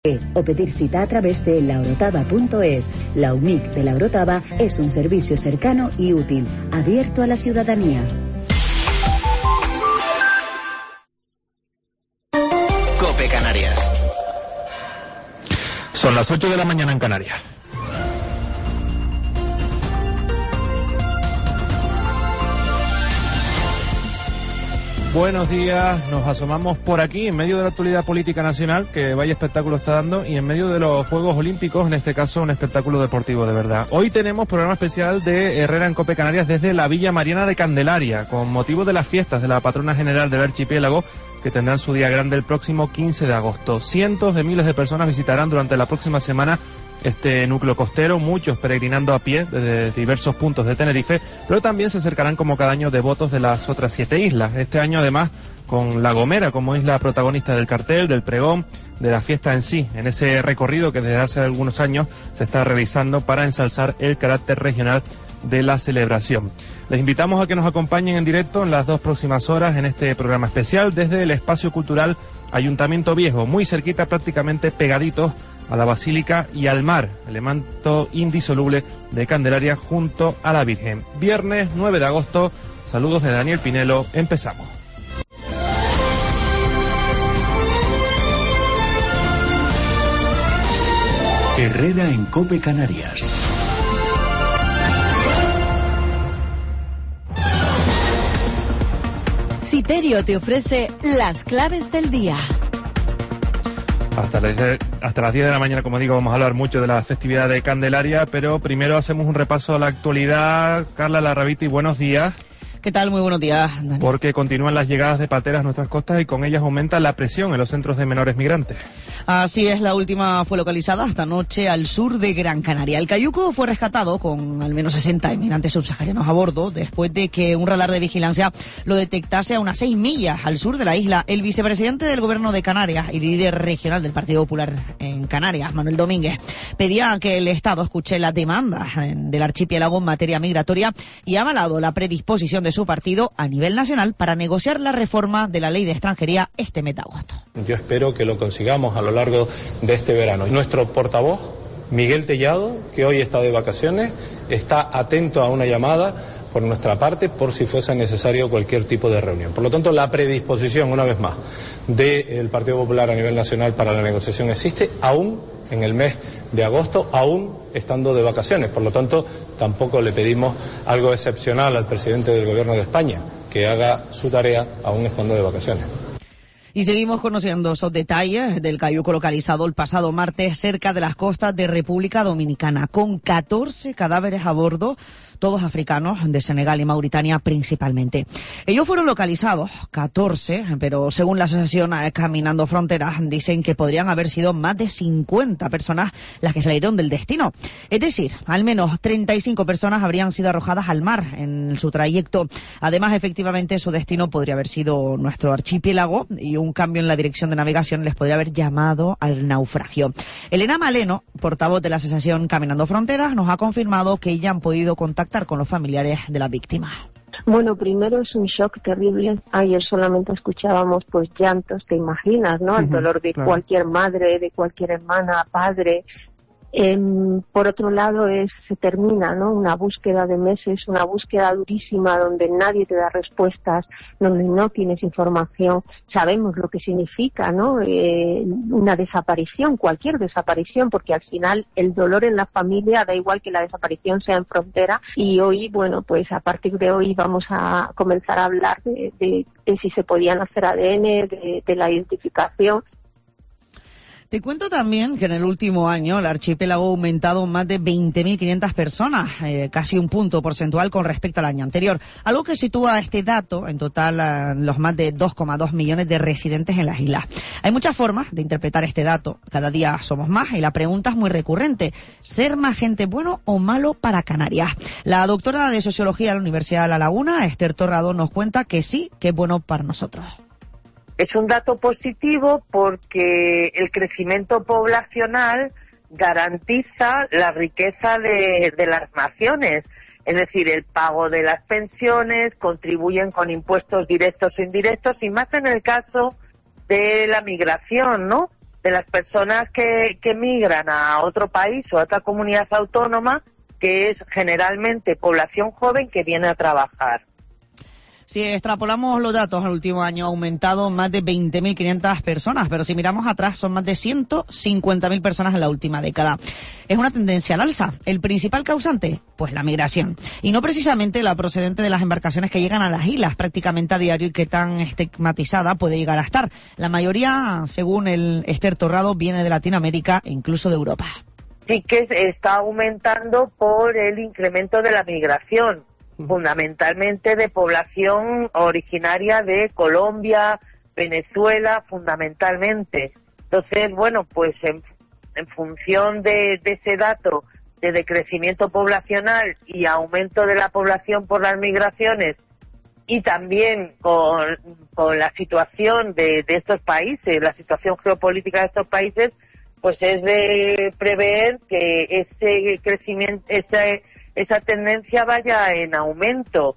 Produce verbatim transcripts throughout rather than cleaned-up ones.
o pedir cita a través de la orotava punto es. La U M I C de La Orotava es un servicio cercano y útil, abierto a la ciudadanía. COPE Canarias. Son las ocho de la mañana en Canarias. Buenos días, nos asomamos por aquí en medio de la actualidad política nacional, que vaya espectáculo está dando, y en medio de los Juegos Olímpicos, en este caso un espectáculo deportivo de verdad. Hoy tenemos programa especial de Herrera en COPE Canarias desde la Villa Mariana de Candelaria, con motivo de las fiestas de la patrona general del archipiélago, que tendrán su día grande el próximo quince de agosto. Cientos de miles de personas visitarán durante la próxima semana este núcleo costero, muchos peregrinando a pie desde diversos puntos de Tenerife, pero también se acercarán como cada año devotos de las otras siete islas. Este año además con La Gomera como isla protagonista del cartel, del pregón, de la fiesta en sí, en ese recorrido que desde hace algunos años se está realizando para ensalzar el carácter regional de la celebración. Les invitamos a que nos acompañen en directo en las dos próximas horas en este programa especial desde el Espacio Cultural Ayuntamiento Viejo, muy cerquita, prácticamente pegaditos a la Basílica y al mar, elemento indisoluble de Candelaria junto a la Virgen. Viernes nueve de agosto, saludos de Daniel Pinelo, empezamos. Herrera en COPE Canarias. Citerio te ofrece las claves del día. Hasta las, hasta las diez de la mañana, como digo, vamos a hablar mucho de la festividad de Candelaria, pero primero hacemos un repaso a la actualidad. Carla Larrabiti, buenos días. ¿Qué tal? Muy buenos días, Dani. Porque continúan las llegadas de pateras a nuestras costas y con ellas aumenta la presión en los centros de menores migrantes. Así es, la última fue localizada esta noche al sur de Gran Canaria. El cayuco fue rescatado con al menos sesenta inmigrantes subsaharianos a bordo después de que un radar de vigilancia lo detectase a unas seis millas al sur de la isla. El vicepresidente del Gobierno de Canarias y líder regional del Partido Popular en Canarias, Manuel Domínguez, pedía que el Estado escuche las demandas del archipiélago en materia migratoria y ha avalado la predisposición de su partido a nivel nacional para negociar la reforma de la ley de extranjería este mes de agosto. Yo espero que lo consigamos a lo largo de este verano. Nuestro portavoz, Miguel Tellado, que hoy está de vacaciones, está atento a una llamada por nuestra parte por si fuese necesario cualquier tipo de reunión. Por lo tanto, la predisposición, una vez más, del Partido Popular a nivel nacional para la negociación existe, aún en el mes de agosto, aún estando de vacaciones. Por lo tanto, tampoco le pedimos algo excepcional al presidente del Gobierno de España, que haga su tarea aún estando de vacaciones. Y seguimos conociendo esos detalles del cayuco localizado el pasado martes cerca de las costas de República Dominicana, con catorce cadáveres a bordo, todos africanos, de Senegal y Mauritania principalmente. Ellos fueron localizados, catorce, pero según la asociación Caminando Fronteras, dicen que podrían haber sido más de cincuenta personas las que salieron del destino. Es decir, al menos treinta y cinco personas habrían sido arrojadas al mar en su trayecto. Además, efectivamente, su destino podría haber sido nuestro archipiélago y un cambio en la dirección de navegación les podría haber llamado al naufragio. Elena Maleno, portavoz de la asociación Caminando Fronteras, nos ha confirmado que ya han podido contactar con los familiares de las víctimas. Bueno, primero es un shock terrible. Ayer solamente escuchábamos pues llantos, te imaginas, ¿no? El dolor de claro. cualquier madre, de cualquier hermana, padre. Eh, por otro lado, es, se termina, ¿no? Una búsqueda de meses, una búsqueda durísima donde nadie te da respuestas, donde no tienes información. Sabemos lo que significa, ¿no? Eh, una desaparición, cualquier desaparición, porque al final el dolor en la familia da igual que la desaparición sea en frontera. Y hoy, bueno, pues a partir de hoy vamos a comenzar a hablar de, de, de si se podían hacer A D N, de, de la identificación. Te cuento también que en el último año el archipiélago ha aumentado más de veinte mil quinientas personas, eh, casi un punto porcentual con respecto al año anterior, algo que sitúa este dato en total a los más de dos coma dos millones de residentes en las islas. Hay muchas formas de interpretar este dato, cada día somos más y la pregunta es muy recurrente, ¿ser más gente bueno o malo para Canarias? La doctora de Sociología de la Universidad de La Laguna, Esther Torrado, nos cuenta que sí, que es bueno para nosotros. Es un dato positivo porque el crecimiento poblacional garantiza la riqueza de, de las naciones. Es decir, el pago de las pensiones, contribuyen con impuestos directos e indirectos, y más en el caso de la migración, ¿no? de las personas que, que migran a otro país o a otra comunidad autónoma, que es generalmente población joven que viene a trabajar. Si extrapolamos los datos, el último año ha aumentado más de veinte mil quinientas personas, pero si miramos atrás son más de ciento cincuenta mil personas en la última década. Es una tendencia al alza. ¿El principal causante? Pues la migración. Y no precisamente la procedente de las embarcaciones que llegan a las islas prácticamente a diario y que tan estigmatizada puede llegar a estar. La mayoría, según el Esther Torrado, viene de Latinoamérica e incluso de Europa. Sí que está aumentando por el incremento de la migración, fundamentalmente de población originaria de Colombia, Venezuela, fundamentalmente. Entonces, bueno, pues en, en función de, de ese dato de decrecimiento poblacional y aumento de la población por las migraciones, y también con, con la situación de, de estos países, la situación geopolítica de estos países, pues es de prever que ese crecimiento, esa, esa tendencia vaya en aumento.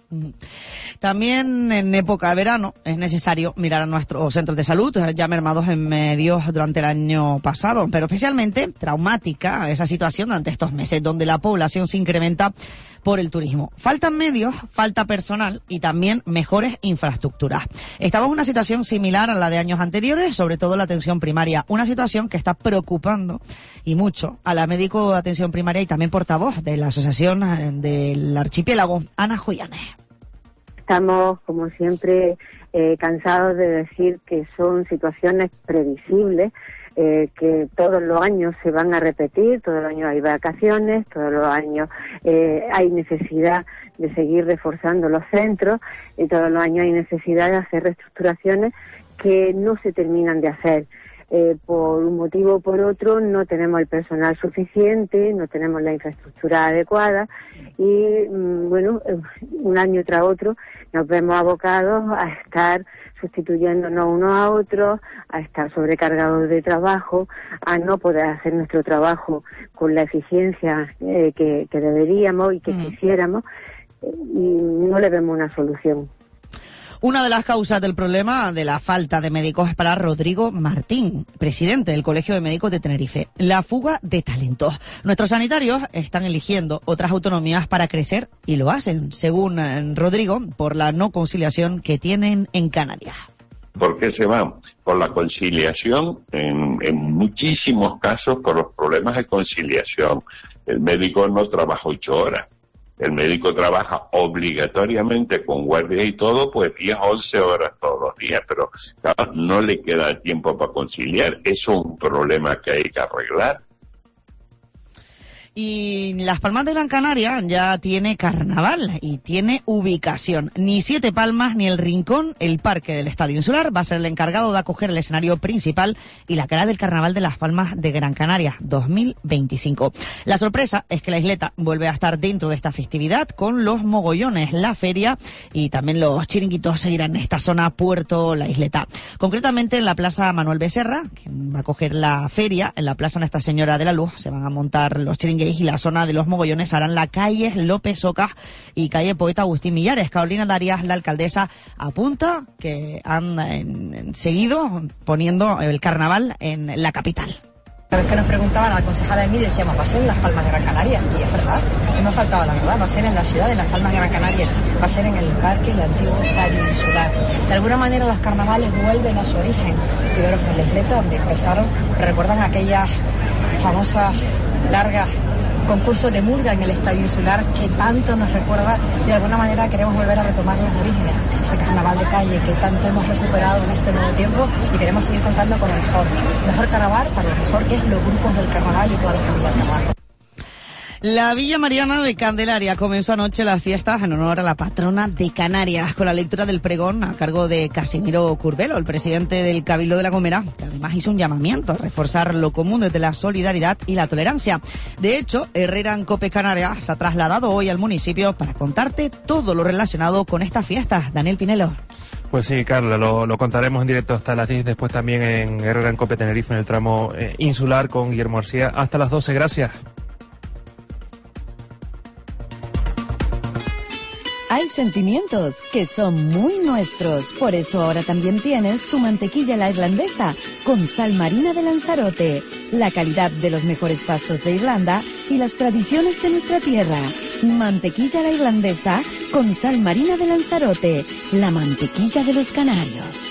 También en época de verano es necesario mirar a nuestros centros de salud, ya mermados en medios durante el año pasado, pero especialmente traumática esa situación durante estos meses, donde la población se incrementa por el turismo. Faltan medios, falta personal y también mejores infraestructuras. Estamos en una situación similar a la de años anteriores, sobre todo la atención primaria, una situación que está preocupando y mucho a la médico de atención primaria y también portavoz de la Asociación del Archipiélago, Ana Joyanes. Estamos, como siempre, eh, cansados de decir que son situaciones previsibles, eh, que todos los años se van a repetir, todos los años hay vacaciones, todos los años eh, hay necesidad de seguir reforzando los centros y todos los años hay necesidad de hacer reestructuraciones que no se terminan de hacer. Eh, por un motivo o por otro no tenemos el personal suficiente, no tenemos la infraestructura adecuada y, mm, bueno, un año tras otro nos vemos abocados a estar sustituyéndonos unos a otros, a estar sobrecargados de trabajo, a no poder hacer nuestro trabajo con la eficiencia eh, que, que deberíamos y que mm. quisiéramos, eh, y no le vemos una solución. Una de las causas del problema de la falta de médicos es para Rodrigo Martín, presidente del Colegio de Médicos de Tenerife. La fuga de talentos. Nuestros sanitarios están eligiendo otras autonomías para crecer y lo hacen, según Rodrigo, por la no conciliación que tienen en Canarias. ¿Por qué se van? Por la conciliación, en, en muchísimos casos por los problemas de conciliación. El médico no trabaja ocho horas. El médico trabaja obligatoriamente con guardias y todo, pues diez, once horas todos los días, pero claro, no le queda tiempo para conciliar. Eso es un problema que hay que arreglar. Y Las Palmas de Gran Canaria ya tiene carnaval y tiene ubicación. Ni Siete Palmas ni El Rincón, el parque del Estadio Insular, va a ser el encargado de acoger el escenario principal y la cara del carnaval de Las Palmas de Gran Canaria dos mil veinticinco. La sorpresa es que la isleta vuelve a estar dentro de esta festividad con los mogollones, la feria y también los chiringuitos seguirán en esta zona Puerto La Isleta. Concretamente en la Plaza Manuel Becerra, que va a acoger la feria, en la Plaza Nuestra Señora de la Luz se van a montar los chiringuitos y la zona de los mogollones harán la calle López Ocas y calle Poeta Agustín Millares. Carolina Darias, la alcaldesa, apunta que han en, en seguido poniendo el carnaval en la capital. Cada vez que nos preguntaban a la concejala de mí decíamos, va a ser en Las Palmas de Gran Canaria, y es verdad, no nos faltaba la verdad, va a ser en la ciudad de Las Palmas de Gran Canaria, va a ser en el parque, el antiguo estadio insular. De alguna manera los carnavales vuelven a su origen, primero fue en la isleta donde empezaron, recuerdan aquellas famosas largas concursos de murga en el estadio insular que tanto nos recuerda, de alguna manera queremos volver a retomar los orígenes, ese carnaval de calle que tanto hemos recuperado en este nuevo tiempo y queremos seguir contando con lo mejor, mejor carnaval para lo mejor que es los grupos del carnaval y toda la familia del carnaval. La Villa Mariana de Candelaria comenzó anoche las fiestas en honor a la patrona de Canarias, con la lectura del pregón a cargo de Casimiro Curbelo, el presidente del Cabildo de La Gomera, que además hizo un llamamiento a reforzar lo común desde la solidaridad y la tolerancia. De hecho, Herrera en Cope Canarias se ha trasladado hoy al municipio para contarte todo lo relacionado con estas fiestas. Daniel Pinelo. Pues sí, Carla, lo, lo contaremos en directo hasta las diez, después también en Herrera en Cope Tenerife, en el tramo eh, insular con Guillermo García, hasta las doce. Gracias. Hay sentimientos, que son muy nuestros. Por eso ahora también tienes tu mantequilla la irlandesa, con sal marina de Lanzarote. La calidad de los mejores pastos de Irlanda y las tradiciones de nuestra tierra. Mantequilla la irlandesa, con sal marina de Lanzarote. La mantequilla de los canarios.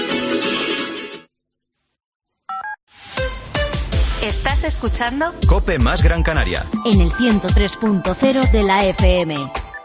¿Estás escuchando? Cope más Gran Canaria. En el ciento tres punto cero de la F M.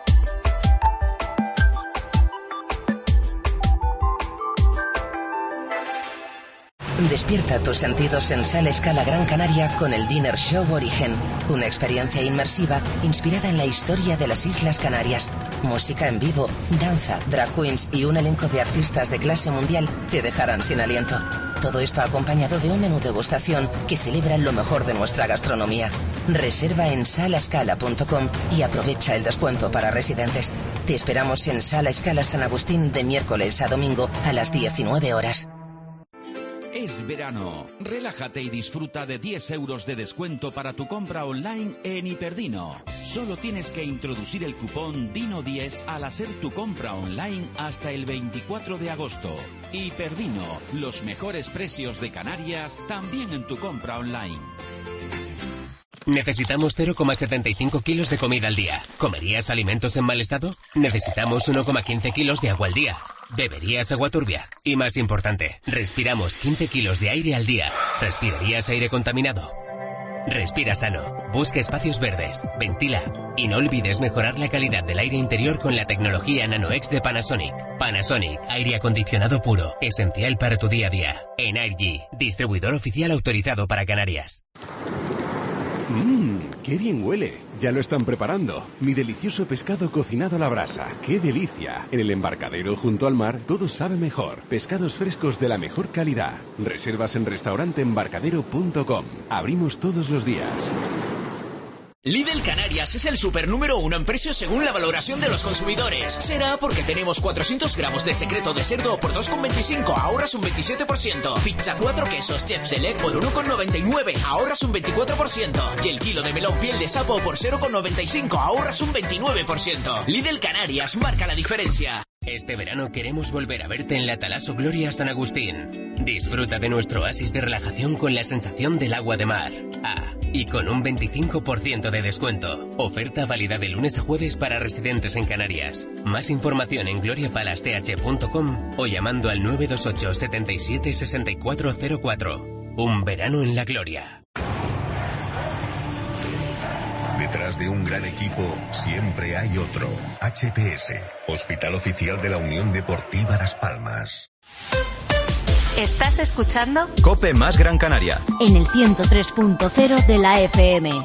Despierta tus sentidos en Sala Scala Gran Canaria con el Dinner Show Origen, una experiencia inmersiva inspirada en la historia de las Islas Canarias. Música en vivo, danza, drag queens y un elenco de artistas de clase mundial te dejarán sin aliento. Todo esto acompañado de un menú degustación que celebra lo mejor de nuestra gastronomía. Reserva en sala scala punto com y aprovecha el descuento para residentes. Te esperamos en Sala Scala San Agustín de miércoles a domingo a las diecinueve horas. Es verano. Relájate y disfruta de diez euros de descuento para tu compra online en Hiperdino. Solo tienes que introducir el cupón Dino diez al hacer tu compra online hasta el veinticuatro de agosto. Hiperdino, los mejores precios de Canarias también en tu compra online. Necesitamos cero coma setenta y cinco kilos de comida al día. ¿Comerías alimentos en mal estado? Necesitamos uno coma quince kilos de agua al día. ¿Beberías agua turbia? Y más importante, respiramos quince kilos de aire al día. ¿Respirarías aire contaminado? Respira sano, busca espacios verdes, ventila y no olvides mejorar la calidad del aire interior con la tecnología NanoX de Panasonic. Panasonic, aire acondicionado puro, esencial para tu día a día. Energy, distribuidor oficial autorizado para Canarias. Mmm, qué bien huele. Ya lo están preparando. Mi delicioso pescado cocinado a la brasa. ¡Qué delicia! En el embarcadero junto al mar todo sabe mejor. Pescados frescos de la mejor calidad. Reservas en restaurante embarcadero punto com. Abrimos todos los días. Lidl Canarias es el super número uno en precios según la valoración de los consumidores. Será porque tenemos cuatrocientos gramos de secreto de cerdo por dos con veinticinco, ahorras un veintisiete por ciento. Pizza cuatro quesos Chef Select por uno con noventa y nueve, ahorras un veinticuatro por ciento. Y el kilo de melón piel de sapo por cero con noventa y cinco, ahorras un veintinueve por ciento. Lidl Canarias marca la diferencia. Este verano queremos volver a verte en la Talaso Gloria San Agustín. Disfruta de nuestro oasis de relajación con la sensación del agua de mar. Ah, y con un veinticinco por ciento de descuento. Oferta válida de lunes a jueves para residentes en Canarias. Más información en gloria palace t h punto com o llamando al nueve dos ocho, setenta y siete, sesenta y cuatro cero cuatro. Un verano en la gloria. Detrás de un gran equipo siempre hay otro. H P S, Hospital Oficial de la Unión Deportiva Las Palmas. ¿Estás escuchando? Cope más Gran Canaria. En el ciento tres punto cero de la F M.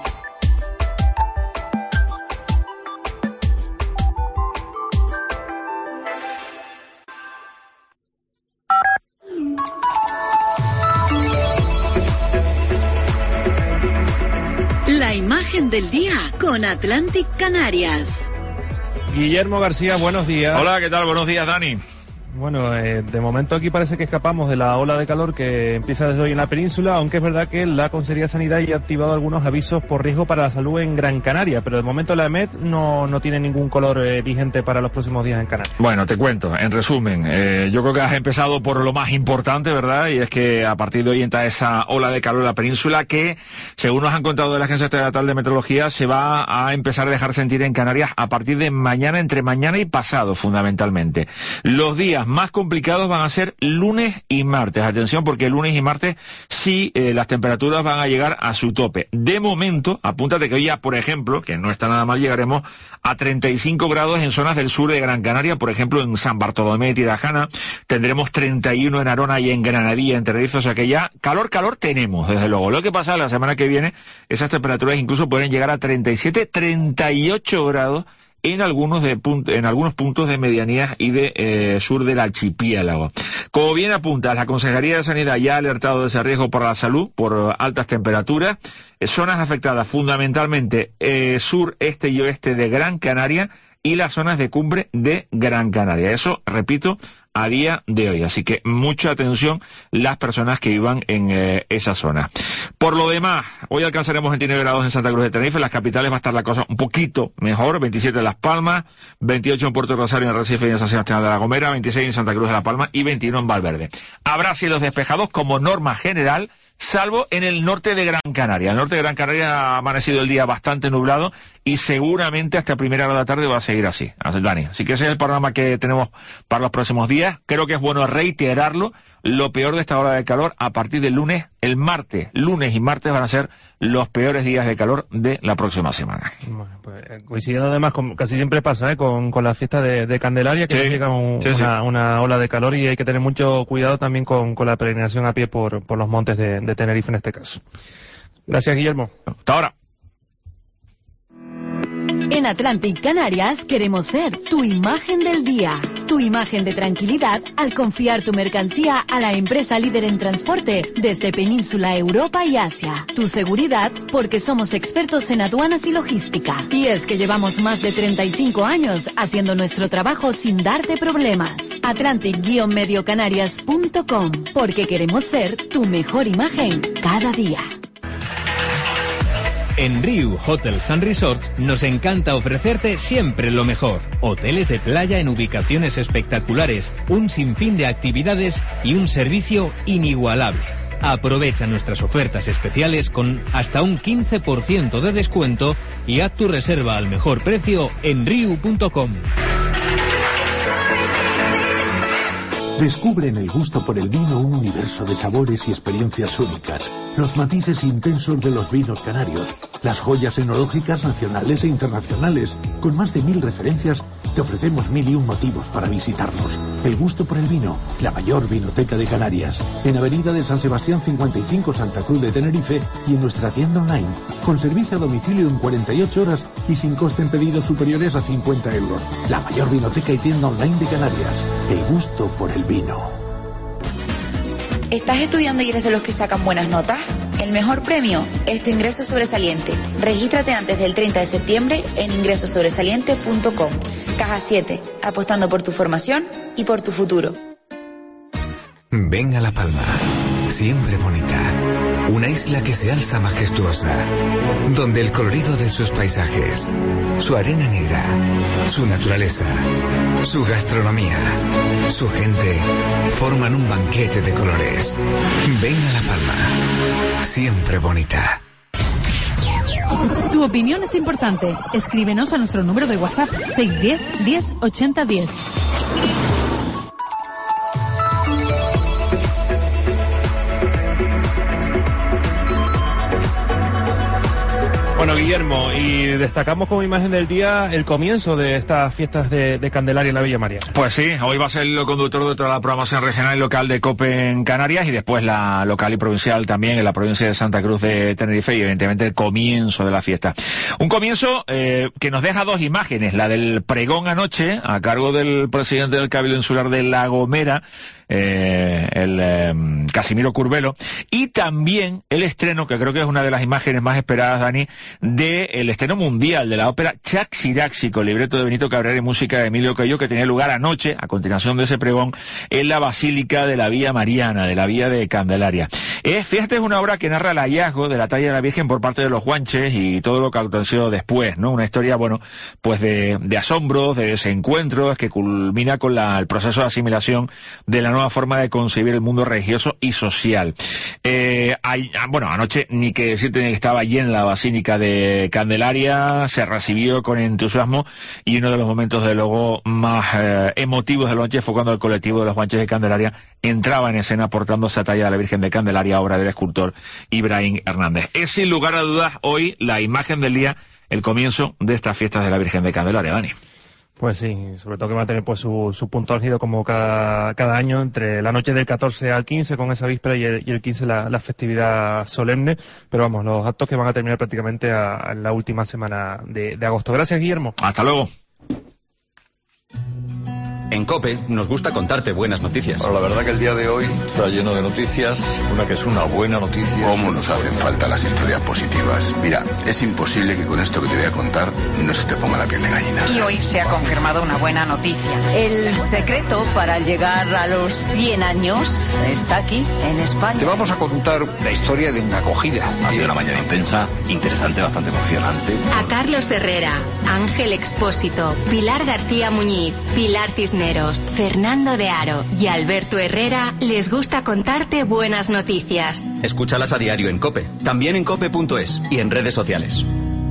La imagen del día con Atlantic Canarias. Guillermo García, buenos días. Hola, ¿qué tal? Buenos días, Dani. Bueno, eh, de momento aquí parece que escapamos de la ola de calor que empieza desde hoy en la península, aunque es verdad que la Consejería de Sanidad ya ha activado algunos avisos por riesgo para la salud en Gran Canaria, pero de momento la E M E T no, no tiene ningún color eh, vigente para los próximos días en Canarias. Bueno, te cuento, en resumen, eh, yo creo que has empezado por lo más importante, ¿verdad? Y es que a partir de hoy entra esa ola de calor en la península que, según nos han contado de la Agencia Estatal de Meteorología, se va a empezar a dejar sentir en Canarias a partir de mañana, entre mañana y pasado, fundamentalmente. Los días más complicados van a ser lunes y martes. Atención, porque lunes y martes sí eh, las temperaturas van a llegar a su tope. De momento, apúntate que hoy ya, por ejemplo, que no está nada mal, llegaremos a treinta y cinco grados en zonas del sur de Gran Canaria, por ejemplo en San Bartolomé de Tirajana, tendremos treinta y uno en Arona y en Granadilla, en Tenerife, o sea que ya calor, calor tenemos, desde luego. Lo que pasa la semana que viene, esas temperaturas incluso pueden llegar a treinta y siete, treinta y ocho grados en algunos de punt- en algunos puntos de medianías y de eh, sur del archipiélago. Como bien apunta, la Consejería de Sanidad ya ha alertado de ese riesgo para la salud por uh, altas temperaturas. Eh, zonas afectadas fundamentalmente eh, sur, este y oeste de Gran Canaria, y las zonas de cumbre de Gran Canaria. Eso, repito, a día de hoy. Así que mucha atención las personas que vivan en eh, esa zona. Por lo demás, hoy alcanzaremos veintinueve grados en Santa Cruz de Tenerife. En las capitales va a estar la cosa un poquito mejor. veintisiete en Las Palmas, veintiocho en Puerto Rosario, en Arrecife y en San Sebastián de la Gomera, veintiséis en Santa Cruz de La Palma y veintiuno en Valverde. Habrá cielos despejados como norma general, salvo en el norte de Gran Canaria. El norte de Gran Canaria ha amanecido el día bastante nublado y seguramente hasta primera hora de la tarde va a seguir así, Dani. Así que ese es el panorama que tenemos para los próximos días. Creo que es bueno reiterarlo. Lo peor de esta ola de calor a partir del lunes, el martes, lunes y martes van a ser los peores días de calor de la próxima semana. Bueno, pues, coincidiendo además, con, casi siempre pasa, ¿eh? con, con la fiesta de, de Candelaria, que sí, llega un, sí, una, sí. una ola de calor y hay que tener mucho cuidado también con, con la peregrinación a pie por, por los montes de, de Tenerife en este caso. Gracias, Guillermo. Hasta ahora. En Atlantic Canarias queremos ser tu imagen del día, tu imagen de tranquilidad al confiar tu mercancía a la empresa líder en transporte desde Península, Europa y Asia. Tu seguridad porque somos expertos en aduanas y logística. Y es que llevamos más de treinta y cinco años haciendo nuestro trabajo sin darte problemas. Atlantic Medio Canarias punto com, porque queremos ser tu mejor imagen cada día. En Riu Hotels and Resorts nos encanta ofrecerte siempre lo mejor. Hoteles de playa en ubicaciones espectaculares, un sinfín de actividades y un servicio inigualable. Aprovecha nuestras ofertas especiales con hasta un quince por ciento de descuento y haz tu reserva al mejor precio en riu punto com. Descubre en el gusto por el vino un universo de sabores y experiencias únicas, los matices intensos de los vinos canarios, las joyas enológicas nacionales e internacionales. Con más de mil referencias, te ofrecemos mil y un motivos para visitarnos. El gusto por el vino, la mayor vinoteca de Canarias. En Avenida de San Sebastián cincuenta y cinco, Santa Cruz de Tenerife, y en nuestra tienda online, con servicio a domicilio en cuarenta y ocho horas y sin coste en pedidos superiores a cincuenta euros. La mayor vinoteca y tienda online de Canarias. El gusto por el vino. ¿Estás estudiando y eres de los que sacan buenas notas? El mejor premio es tu ingreso sobresaliente. Regístrate antes del treinta de septiembre en ingreso sobresaliente punto com. Caja siete, apostando por tu formación y por tu futuro. Ven a La Palma, siempre bonita. Una isla que se alza majestuosa, donde el colorido de sus paisajes, su arena negra, su naturaleza, su gastronomía, su gente, forman un banquete de colores. Ven a La Palma, siempre bonita. Tu opinión es importante. Escríbenos a nuestro número de WhatsApp seis uno cero, diez, ochenta, diez. Bueno, Guillermo, y destacamos como imagen del día el comienzo de estas fiestas de, de Candelaria en la Villa María. Pues sí, hoy va a ser el conductor de toda la programación regional y local de COPE en Canarias y después la local y provincial también en la provincia de Santa Cruz de Tenerife y evidentemente el comienzo de la fiesta. Un comienzo eh, que nos deja dos imágenes, la del pregón anoche a cargo del presidente del Cabildo Insular de La Gomera, Eh, el eh, Casimiro Curbelo, y también el estreno, que creo que es una de las imágenes más esperadas, Dani, del estreno mundial de la ópera Chaxiraxi, con libreto de Benito Cabrera y música de Emilio Coello, que tenía lugar anoche, a continuación de ese pregón, en la Basílica de la Vía Mariana, de la Vía de Candelaria. Eh, fíjate, es una obra que narra el hallazgo de la talla de la Virgen por parte de los guanches y todo lo que aconteció después, ¿no? Una historia, bueno, pues de, de asombros, de desencuentros, que culmina con la, el proceso de asimilación de la nueva forma de concebir el mundo religioso y social. Eh, hay, bueno, anoche ni que decirte que estaba allí en la Basílica de Candelaria, se recibió con entusiasmo y uno de los momentos de luego más eh, emotivos de la noche fue cuando el colectivo de los guanches de Candelaria entraba en escena portando esa talla de la Virgen de Candelaria, obra del escultor Ibrahim Hernández. Es sin lugar a dudas hoy la imagen del día, el comienzo de estas fiestas de la Virgen de Candelaria, Dani. Pues sí, sobre todo que va a tener pues su, su punto álgido como cada, cada año, entre la noche del catorce al quince con esa víspera y el, y el quince la, la festividad solemne, pero vamos, los actos que van a terminar prácticamente a, a la última semana de, de agosto. Gracias, Guillermo. Hasta luego. En COPE nos gusta contarte buenas noticias. Bueno, la verdad que el día de hoy está lleno de noticias. Una que es una buena noticia. ¿Cómo nos hacen falta las historias positivas? Mira, es imposible que con esto que te voy a contar no se te ponga la piel de gallina. Y hoy se ha confirmado una buena noticia. El secreto para llegar a los cien años está aquí, en España. Te vamos a contar la historia de una acogida. Ha sido una mañana intensa, interesante, bastante emocionante. A Carlos Herrera, Ángel Expósito, Pilar García Muñiz, Pilar Cisneros, Fernando de Aro y Alberto Herrera les gusta contarte buenas noticias. Escúchalas a diario en COPE, también en cope punto es y en redes sociales.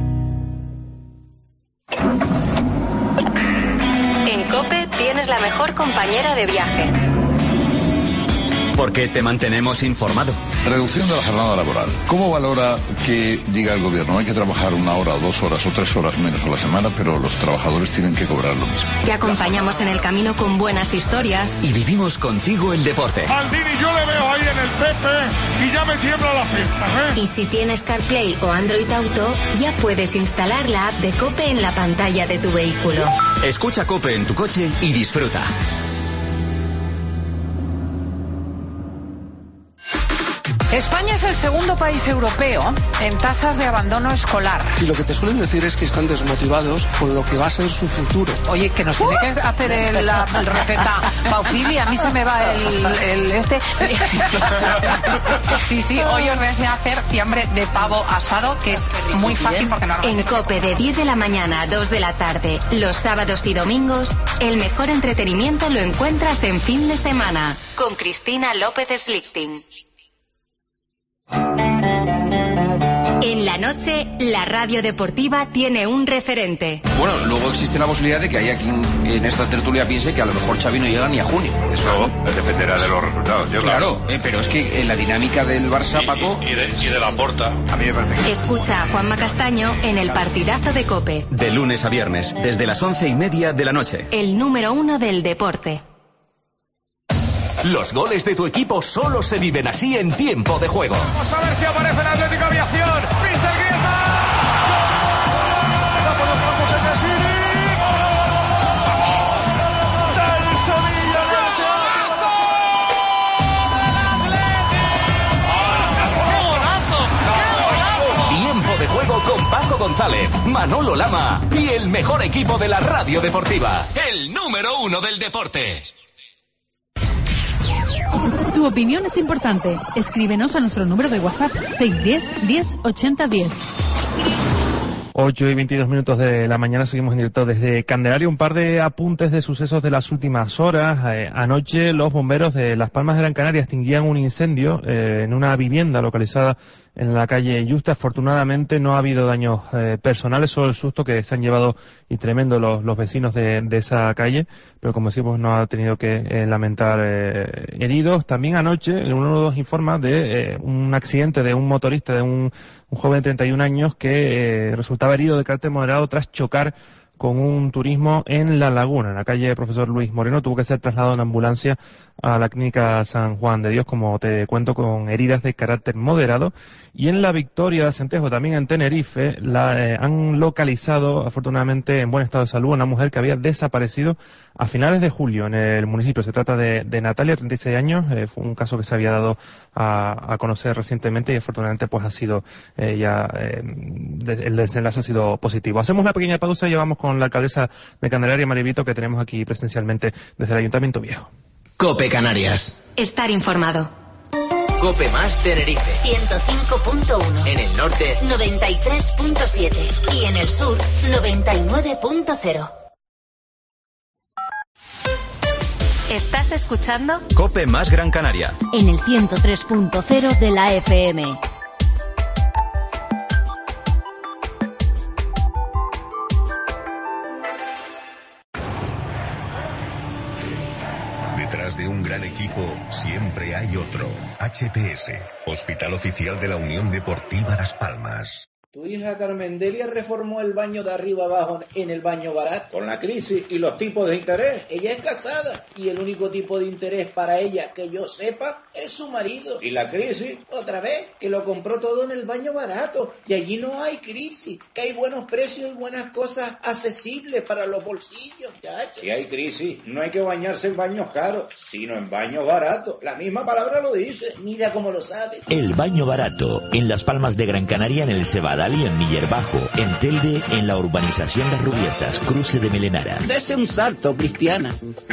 En COPE tienes la mejor compañera de viaje. Porque te mantenemos informado. Reducción de la jornada laboral. ¿Cómo valora que diga el gobierno hay que trabajar una hora o dos horas o tres horas menos a la semana, pero los trabajadores tienen que cobrar lo mismo? Te acompañamos en el camino con buenas historias. Y vivimos contigo el deporte. Maldini, yo le veo ahí en el Pepe y ya me tiembla la fiesta, ¿eh? Y si tienes CarPlay o Android Auto, ya puedes instalar la app de COPE en la pantalla de tu vehículo. Escucha COPE en tu coche y disfruta. España es el segundo país europeo en tasas de abandono escolar. Y lo que te suelen decir es que están desmotivados con lo que va a ser su futuro. Oye, que nos tiene que hacer el, la, el receta Paufili, a mí se me va el, el este. Sí, sí, hoy os voy a enseñar a hacer fiambre de pavo asado, que es muy fácil porque normalmente... En COPE de diez de la mañana a dos de la tarde, los sábados y domingos, el mejor entretenimiento lo encuentras en fin de semana, con Cristina López Slichting. En la noche, la radio deportiva tiene un referente. Bueno, luego existe la posibilidad de que haya quien en esta tertulia piense que a lo mejor Xavi no llega ni a junio. Eso dependerá de los resultados. Yo claro, eh, pero es que en la dinámica del Barça, y, Paco... Y, y, de, y de la Porta, a mí me parece que... Escucha a Juanma Castaño en el partidazo de COPE. De lunes a viernes, desde las once y media de la noche. El número uno del deporte. Los goles de tu equipo solo se viven así en tiempo de juego. Vamos a ver si aparece el Atlético Aviación. Pincha el Griezmann. La por los campos en Nesiri. Del Sevilla. Tiempo de juego con Paco González, Manolo Lama y el mejor equipo de la radio deportiva. El número uno del deporte. Tu opinión es importante. Escríbenos a nuestro número de WhatsApp seis uno cero, diez, ochenta, diez. ocho y veintidós minutos de la mañana, seguimos en directo desde Candelaria. Un par de apuntes de sucesos de las últimas horas. Eh, anoche los bomberos de Las Palmas de Gran Canaria extinguían un incendio eh, en una vivienda localizada en la calle Yusta. Afortunadamente no ha habido daños eh, personales, solo el susto que se han llevado y tremendo los, los vecinos de, de esa calle, pero como decimos no ha tenido que eh, lamentar eh, heridos. También anoche uno nos informa de eh, un accidente de un motorista, de un, un joven de treinta y un años que eh, resultaba herido de carácter moderado tras chocar con un turismo en La Laguna, en la calle Profesor Luis Moreno. Tuvo que ser trasladado en ambulancia a la clínica San Juan de Dios, como te cuento, con heridas de carácter moderado. Y en la Victoria de Acentejo, también en Tenerife, la eh, han localizado, afortunadamente en buen estado de salud, una mujer que había desaparecido a finales de julio en el municipio. Se trata de, de Natalia, treinta y seis años. Eh, fue un caso que se había dado a, a conocer recientemente y afortunadamente pues ha sido eh, ya eh, de, el desenlace ha sido positivo. Hacemos una pequeña pausa y llevamos con la alcaldesa de Candelaria, Marivito, que tenemos aquí presencialmente desde el Ayuntamiento Viejo. COPE Canarias. Estar informado. COPE más Tenerife. ciento cinco punto uno. En el norte. noventa y tres punto siete. Y en el sur. noventa y nueve punto cero. ¿Estás escuchando? COPE más Gran Canaria. En el ciento tres punto cero de la F M. Detrás de un gran equipo siempre hay otro. H P S, Hospital Oficial de la Unión Deportiva Las Palmas. Tu hija Carmendelia reformó el baño de arriba abajo en el baño barato. Con la crisis y los tipos de interés, ella es casada y el único tipo de interés para ella que yo sepa es su marido. Y la crisis, otra vez, que lo compró todo en el baño barato. Y allí no hay crisis, que hay buenos precios y buenas cosas accesibles para los bolsillos, chacho. Si hay crisis, no hay que bañarse en baños caros, sino en baños baratos. La misma palabra lo dice. Mira cómo lo sabe. El baño barato, en Las Palmas de Gran Canaria, en el Cebadal y en Miller Bajo, en Telde, en la urbanización Las Rubiesas, cruce de Melenara. Dese un salto, Cristiana.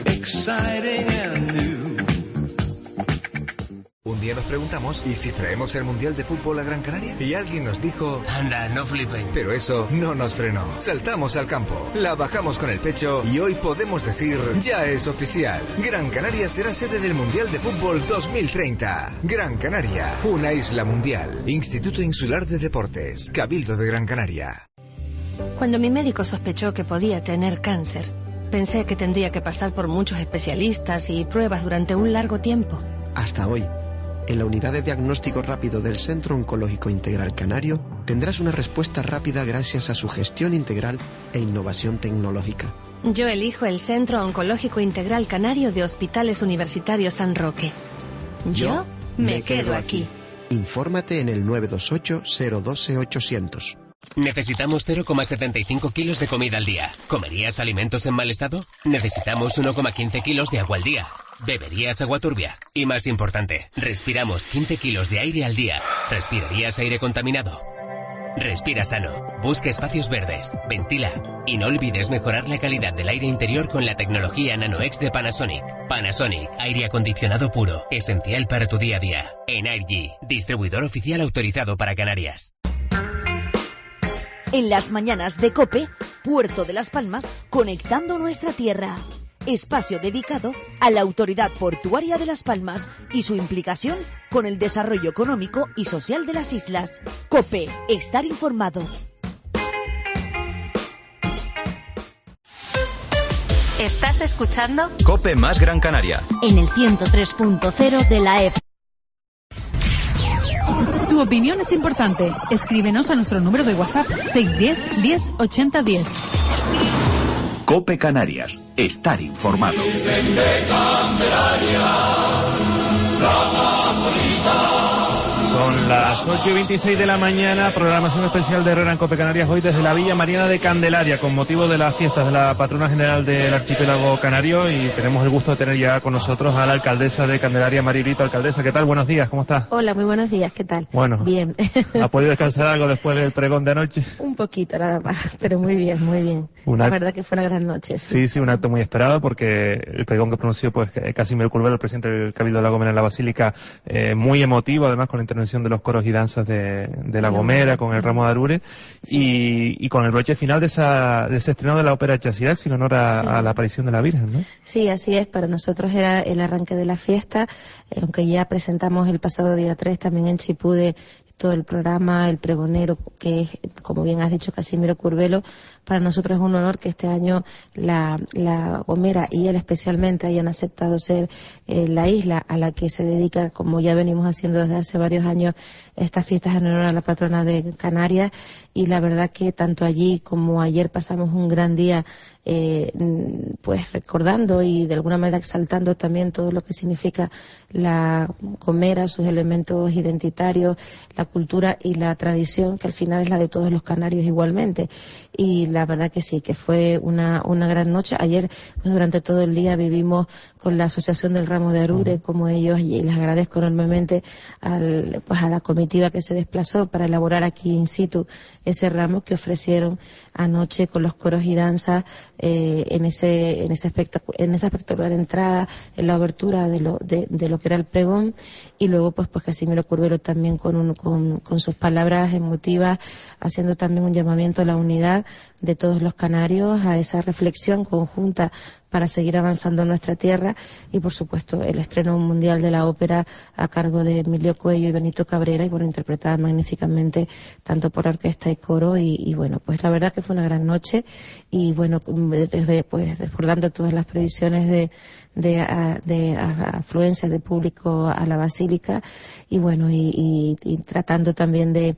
Un día nos preguntamos, ¿y si traemos el Mundial de Fútbol a Gran Canaria? Y alguien nos dijo, anda, no flipen. Pero eso no nos frenó. Saltamos al campo, la bajamos con el pecho y hoy podemos decir, ya es oficial. Gran Canaria será sede del Mundial de Fútbol dos mil treinta. Gran Canaria, una isla mundial. Instituto Insular de Deportes, Cabildo de Gran Canaria. Cuando mi médico sospechó que podía tener cáncer, pensé que tendría que pasar por muchos especialistas y pruebas durante un largo tiempo. Hasta hoy. En la unidad de diagnóstico rápido del Centro Oncológico Integral Canario tendrás una respuesta rápida gracias a su gestión integral e innovación tecnológica. Yo elijo el Centro Oncológico Integral Canario de Hospitales Universitarios San Roque. Yo, Yo me, me quedo, quedo aquí. aquí. Infórmate en el nueve dos ocho, cero uno dos, ochocientos. Necesitamos cero coma setenta y cinco kilos de comida al día. ¿Comerías alimentos en mal estado? Necesitamos uno coma quince kilos de agua al día. ¿Beberías agua turbia? Y más importante, respiramos quince kilos de aire al día. ¿Respirarías aire contaminado? Respira sano, busca espacios verdes, ventila y no olvides mejorar la calidad del aire interior con la tecnología NanoX de Panasonic. Panasonic, aire acondicionado puro, esencial para tu día a día. Energy, distribuidor oficial autorizado para Canarias. En las mañanas de COPE, Puerto de Las Palmas, conectando nuestra tierra. Espacio dedicado a la Autoridad Portuaria de Las Palmas y su implicación con el desarrollo económico y social de las islas. COPE, estar informado. ¿Estás escuchando? COPE más Gran Canaria. En el ciento tres punto cero de la F. Tu opinión es importante. Escríbenos a nuestro número de WhatsApp seis uno cero, diez, ochenta, diez. COPE Canarias. Estar informado. Son las ocho y veintiséis de la mañana, programación especial de Herrera en COPE Canarias, hoy desde la Villa Mariana de Candelaria, con motivo de las fiestas de la patrona general del archipiélago canario, y tenemos el gusto de tener ya con nosotros a la alcaldesa de Candelaria, Mari Brito. Alcaldesa, ¿qué tal? Buenos días, ¿cómo estás? Hola, muy buenos días, ¿qué tal? Bueno. Bien. ¿Ha podido descansar algo después del pregón de anoche? Un poquito nada más, pero muy bien, muy bien. Una... La verdad que fue una gran noche. Sí. sí, sí, un acto muy esperado, porque el pregón que pronunció pues Casimiro Curvelo, el presidente del Cabildo de La Gomera en la Basílica, eh, muy emotivo, además con la intervención de los coros y danzas de, de La Gomera, con el ramo de Arure, sí. y, y con el broche final de, esa, de ese estreno de la ópera Chasidad, en honor a, sí. a la aparición de la Virgen, ¿no? Sí, así es. Para nosotros era el arranque de la fiesta, eh, aunque ya presentamos el pasado día tres también en Chipude todo el programa, el pregonero, que es, como bien has dicho, Casimiro Curvelo. Para nosotros es un honor que este año la, la Gomera y él especialmente hayan aceptado ser eh, la isla a la que se dedica, como ya venimos haciendo desde hace varios años, estas fiestas en honor a la patrona de Canarias. Y la verdad que tanto allí como ayer pasamos un gran día eh, pues recordando y de alguna manera exaltando también todo lo que significa la Gomera, sus elementos identitarios, la cultura y la tradición, que al final es la de todos los canarios igualmente. Y la verdad que sí, que fue una, una gran noche. Ayer, pues durante todo el día vivimos con la Asociación del Ramo de Arure, como ellos, y les agradezco enormemente al, pues a la comitiva que se desplazó para elaborar aquí in situ ese ramo que ofrecieron anoche con los coros y danzas eh, en ese en ese espectacular, en esa espectacular entrada, en la obertura de lo de, de lo que era el pregón. Y luego pues pues Casimiro Curvelo también con un con, con sus palabras emotivas, haciendo también un llamamiento a la unidad de todos los canarios, a esa reflexión conjunta para seguir avanzando en nuestra tierra. Y por supuesto el estreno mundial de la ópera a cargo de Emilio Cuello y Benito Cabrera, y bueno, interpretada magníficamente tanto por orquesta y coro. Y, y bueno, pues la verdad que fue una gran noche, y bueno, desde, pues desbordando todas las previsiones de de, a, de a, afluencia de público a la basílica, y bueno, y, y, y tratando también de,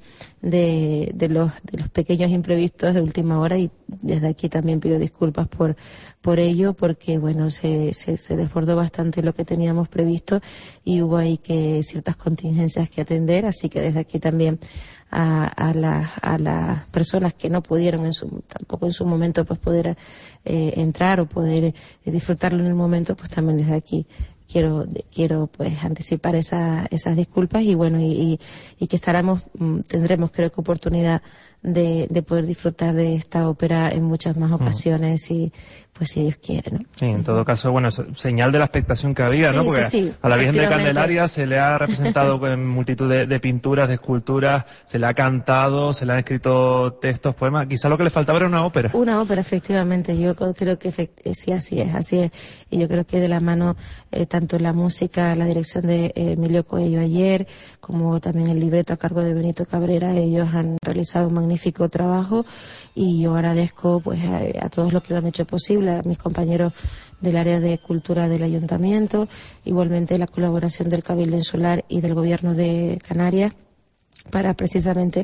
de, de los, de los pequeños imprevistos de última hora, y desde aquí también pido disculpas por, por ello, porque bueno, se, se, se desbordó bastante lo que teníamos previsto y hubo ahí que ciertas contingencias que atender, así que desde aquí también a, a, la, a las personas que no pudieron en su, tampoco en su momento pues poder eh, entrar o poder eh, disfrutarlo en el momento, pues también desde aquí quiero quiero pues anticipar esa, esas disculpas y bueno, y, y, y que estaremos, tendremos creo que oportunidad de, de poder disfrutar de esta ópera en muchas más ocasiones, mm. y pues si Dios quiere, ¿no? Sí, en todo caso, bueno, señal de la expectación que había, sí, ¿no? Porque sí, sí, a la Virgen de Candelaria se le ha representado en multitud de, de pinturas, de esculturas, se le ha cantado, se le han escrito textos, poemas. Quizá lo que le faltaba era una ópera. Una ópera, efectivamente. Yo creo que efect- sí, así es, así es. Y yo creo que de la mano, eh, tanto la música, la dirección de eh, Emilio Coello ayer, como también el libreto a cargo de Benito Cabrera, ellos han realizado un magnífico trabajo y yo agradezco pues a, a todos los que lo han hecho posible, a mis compañeros del área de cultura del ayuntamiento, igualmente la colaboración del Cabildo Insular y del Gobierno de Canarias para precisamente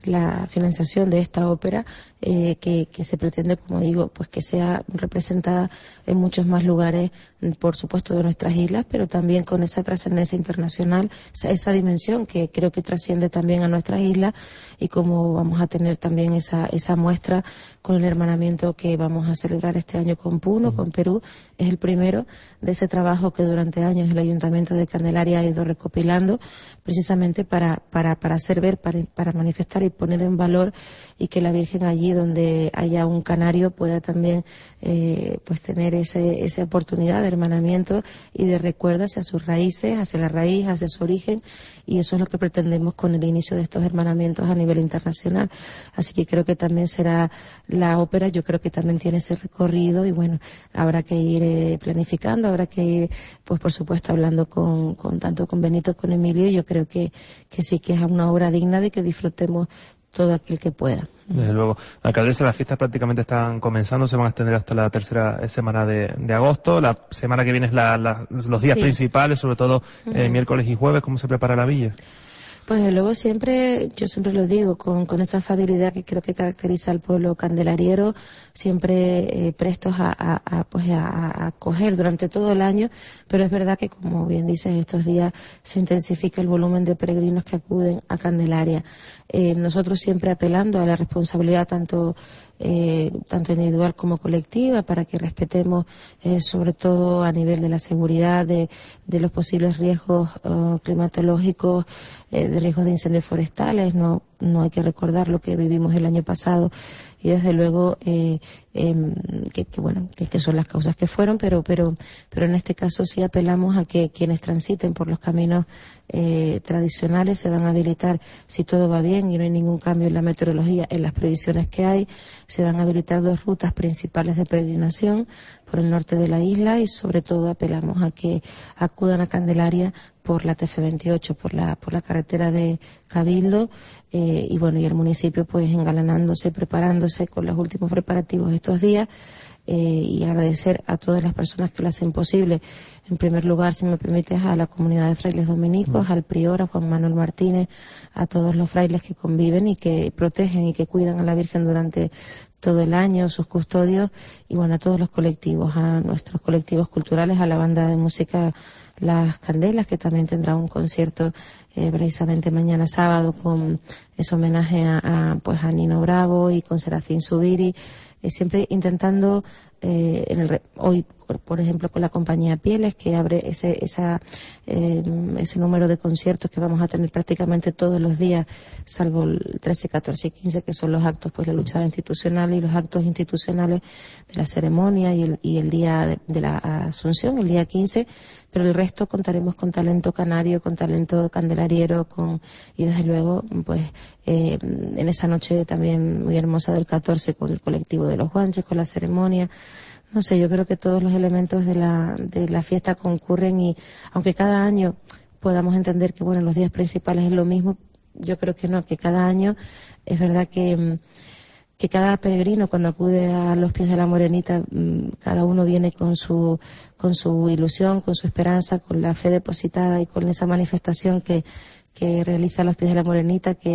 la financiación de esta ópera, eh, que, que se pretende, como digo, pues que sea representada en muchos más lugares, por supuesto de nuestras islas, pero también con esa trascendencia internacional, esa, esa dimensión que creo que trasciende también a nuestras islas, y como vamos a tener también esa, esa muestra con el hermanamiento que vamos a celebrar este año con Puno, con Perú, es el primero de ese trabajo que durante años el Ayuntamiento de Candelaria ha ido recopilando, precisamente para, para, para hacer ver, para, para manifestar y poner en valor, y que la Virgen allí donde haya un canario pueda también eh, pues tener ese, esa oportunidad de hermanamiento y de recuerdo hacia sus raíces, hacia la raíz, hacia su origen, y eso es lo que pretendemos con el inicio de estos hermanamientos a nivel internacional. Así que creo que también será la ópera, yo creo que también tiene ese recorrido, y bueno, habrá que ir eh, planificando, habrá que ir, pues por supuesto, hablando con, con tanto con Benito, con Emilio, y yo creo que, que sí que es una obra digna de que disfrutemos todo aquel que pueda. Desde luego. Alcaldesa, las fiestas prácticamente están comenzando, se van a extender hasta la tercera semana de, de agosto. La semana que viene es la, la, los días sí. principales, sobre todo uh-huh. eh, miércoles y jueves. ¿Cómo se prepara la villa? Pues desde luego siempre, yo siempre lo digo, con, con esa afabilidad que creo que caracteriza al pueblo candelariero, siempre eh, prestos a, a, a, pues a, a acoger durante todo el año, pero es verdad que, como bien dices, estos días se intensifica el volumen de peregrinos que acuden a Candelaria. Eh, nosotros siempre apelando a la responsabilidad tanto Eh, tanto individual como colectiva, para que respetemos eh, sobre todo a nivel de la seguridad, de, de los posibles riesgos uh, climatológicos, eh, de riesgos de incendios forestales. No, no hay que recordar lo que vivimos el año pasado, y desde luego eh, eh, que, que bueno que, que son las causas que fueron, pero pero pero en este caso sí apelamos a que quienes transiten por los caminos eh, tradicionales se van a habilitar, si todo va bien y no hay ningún cambio en la meteorología, en las previsiones que hay, se van a habilitar dos rutas principales de peregrinación por el norte de la isla, y sobre todo apelamos a que acudan a Candelaria por la T F veintiocho, por la por la carretera de Cabildo, eh, y bueno, y el municipio pues engalanándose, preparándose con los últimos preparativos estos días, eh, y agradecer a todas las personas que lo hacen posible. En primer lugar, si me permites, a la comunidad de frailes dominicos, al prior, a Juan Manuel Martínez, a todos los frailes que conviven y que protegen y que cuidan a la Virgen durante todo el año, sus custodios, y bueno, a todos los colectivos, a nuestros colectivos culturales, a la banda de música Las Candelas, que también tendrá un concierto eh, precisamente mañana sábado con ese homenaje a, a pues a Nino Bravo y con Serafín Zubiri, eh, siempre intentando eh, en el, hoy por ejemplo con la compañía Pieles, que abre ese esa eh, ese número de conciertos que vamos a tener prácticamente todos los días, salvo el trece, catorce y quince, que son los actos pues la luchada institucional y los actos institucionales de la ceremonia, y el, y el día de, de la Asunción, el día quince, pero el resto contaremos con talento canario, con talento candelariero, con y desde luego pues eh, en esa noche también muy hermosa del catorce, con el colectivo de los guanches, con la ceremonia. No sé, yo creo que todos los elementos de la, de la fiesta concurren, y aunque cada año podamos entender que bueno, los días principales es lo mismo, yo creo que no, que cada año es verdad que, que cada peregrino cuando acude a los pies de la Morenita, cada uno viene con su, con su ilusión, con su esperanza, con la fe depositada y con esa manifestación que, que realiza a los pies de la Morenita, que,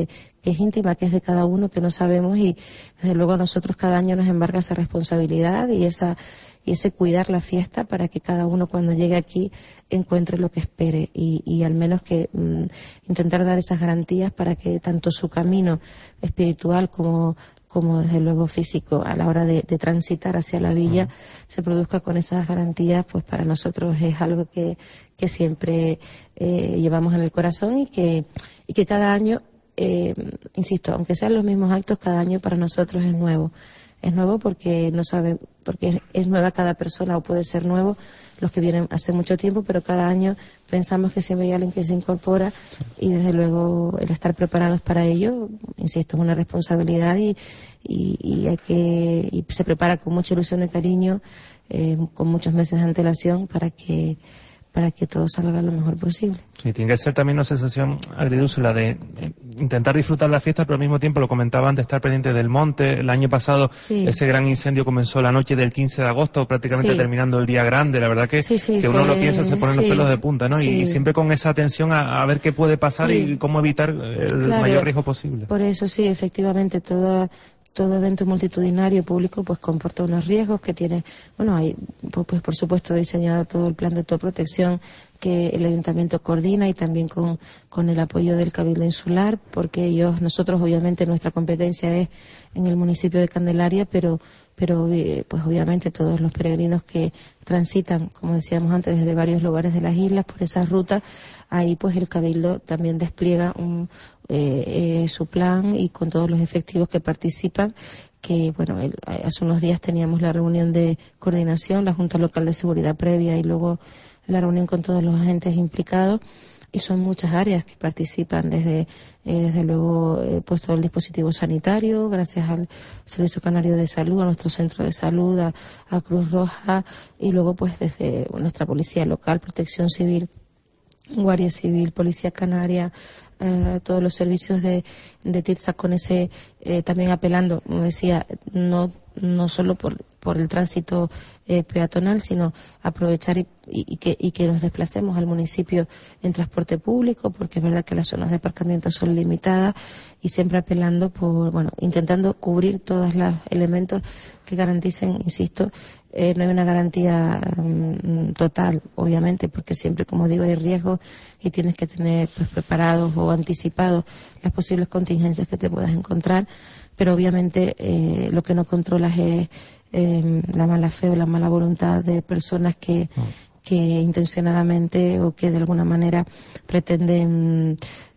que es íntima, que es de cada uno, que no sabemos, y desde luego a nosotros cada año nos embarga esa responsabilidad y esa y ese cuidar la fiesta para que cada uno cuando llegue aquí encuentre lo que espere y, y al menos que mm, intentar dar esas garantías para que tanto su camino espiritual como como desde luego físico a la hora de, de transitar hacia la villa se produzca con esas garantías, pues para nosotros es algo que, que siempre eh, llevamos en el corazón y que, y que cada año, eh, insisto, aunque sean los mismos actos, cada año para nosotros es nuevo. Es nuevo porque no sabe, porque es, es nueva cada persona, o puede ser nuevo los que vienen hace mucho tiempo, pero cada año pensamos que siempre hay alguien que se incorpora y desde luego el estar preparados para ello, insisto, es una responsabilidad y, y, y hay que y se prepara con mucha ilusión y cariño, eh, con muchos meses de antelación para que para que todo salga lo mejor posible. Sí, tiene que ser también una sensación agridulce la de eh, intentar disfrutar la fiesta, pero al mismo tiempo, lo comentaba antes, estar pendiente del monte. El año pasado sí. Ese gran incendio comenzó la noche del quince de agosto, prácticamente sí. Terminando el día grande. La verdad que, sí, sí, que uno fue... lo piensa, se ponen sí. los pelos de punta, ¿no? Sí. Y, y siempre con esa atención a, a ver qué puede pasar sí. y cómo evitar el claro, mayor riesgo posible. Por eso sí, efectivamente, toda... todo evento multitudinario público pues comporta unos riesgos que tiene, bueno, hay pues por supuesto diseñado todo el plan de autoprotección que el ayuntamiento coordina y también con, con el apoyo del Cabildo Insular, porque ellos, nosotros obviamente nuestra competencia es en el municipio de Candelaria, pero pero pues obviamente todos los peregrinos que transitan, como decíamos antes, desde varios lugares de las islas por esas rutas, ahí pues el Cabildo también despliega un, eh, eh, su plan y con todos los efectivos que participan, que bueno, el, hace unos días teníamos la reunión de coordinación, la Junta Local de Seguridad previa y luego la reunión con todos los agentes implicados. Y son muchas áreas que participan, desde, eh, desde luego, eh, pues todo el dispositivo sanitario, gracias al Servicio Canario de Salud, a nuestro centro de salud, a, a Cruz Roja, y luego pues desde nuestra policía local, Protección Civil, Guardia Civil, Policía Canaria, eh, todos los servicios de, de TITSA con ese, eh, también apelando, como decía, no no solo por, por el tránsito eh, peatonal, sino aprovechar y, y, y, que, y que nos desplacemos al municipio en transporte público, porque es verdad que las zonas de aparcamiento son limitadas y siempre apelando por, bueno, intentando cubrir todos los elementos que garanticen, insisto, eh, no hay una garantía um, total, obviamente, porque siempre, como digo, hay riesgos y tienes que tener pues, preparados o anticipados las posibles contingencias que te puedas encontrar, pero obviamente eh, lo que no controlas es eh, la mala fe o la mala voluntad de personas que, que intencionadamente o que de alguna manera pretenden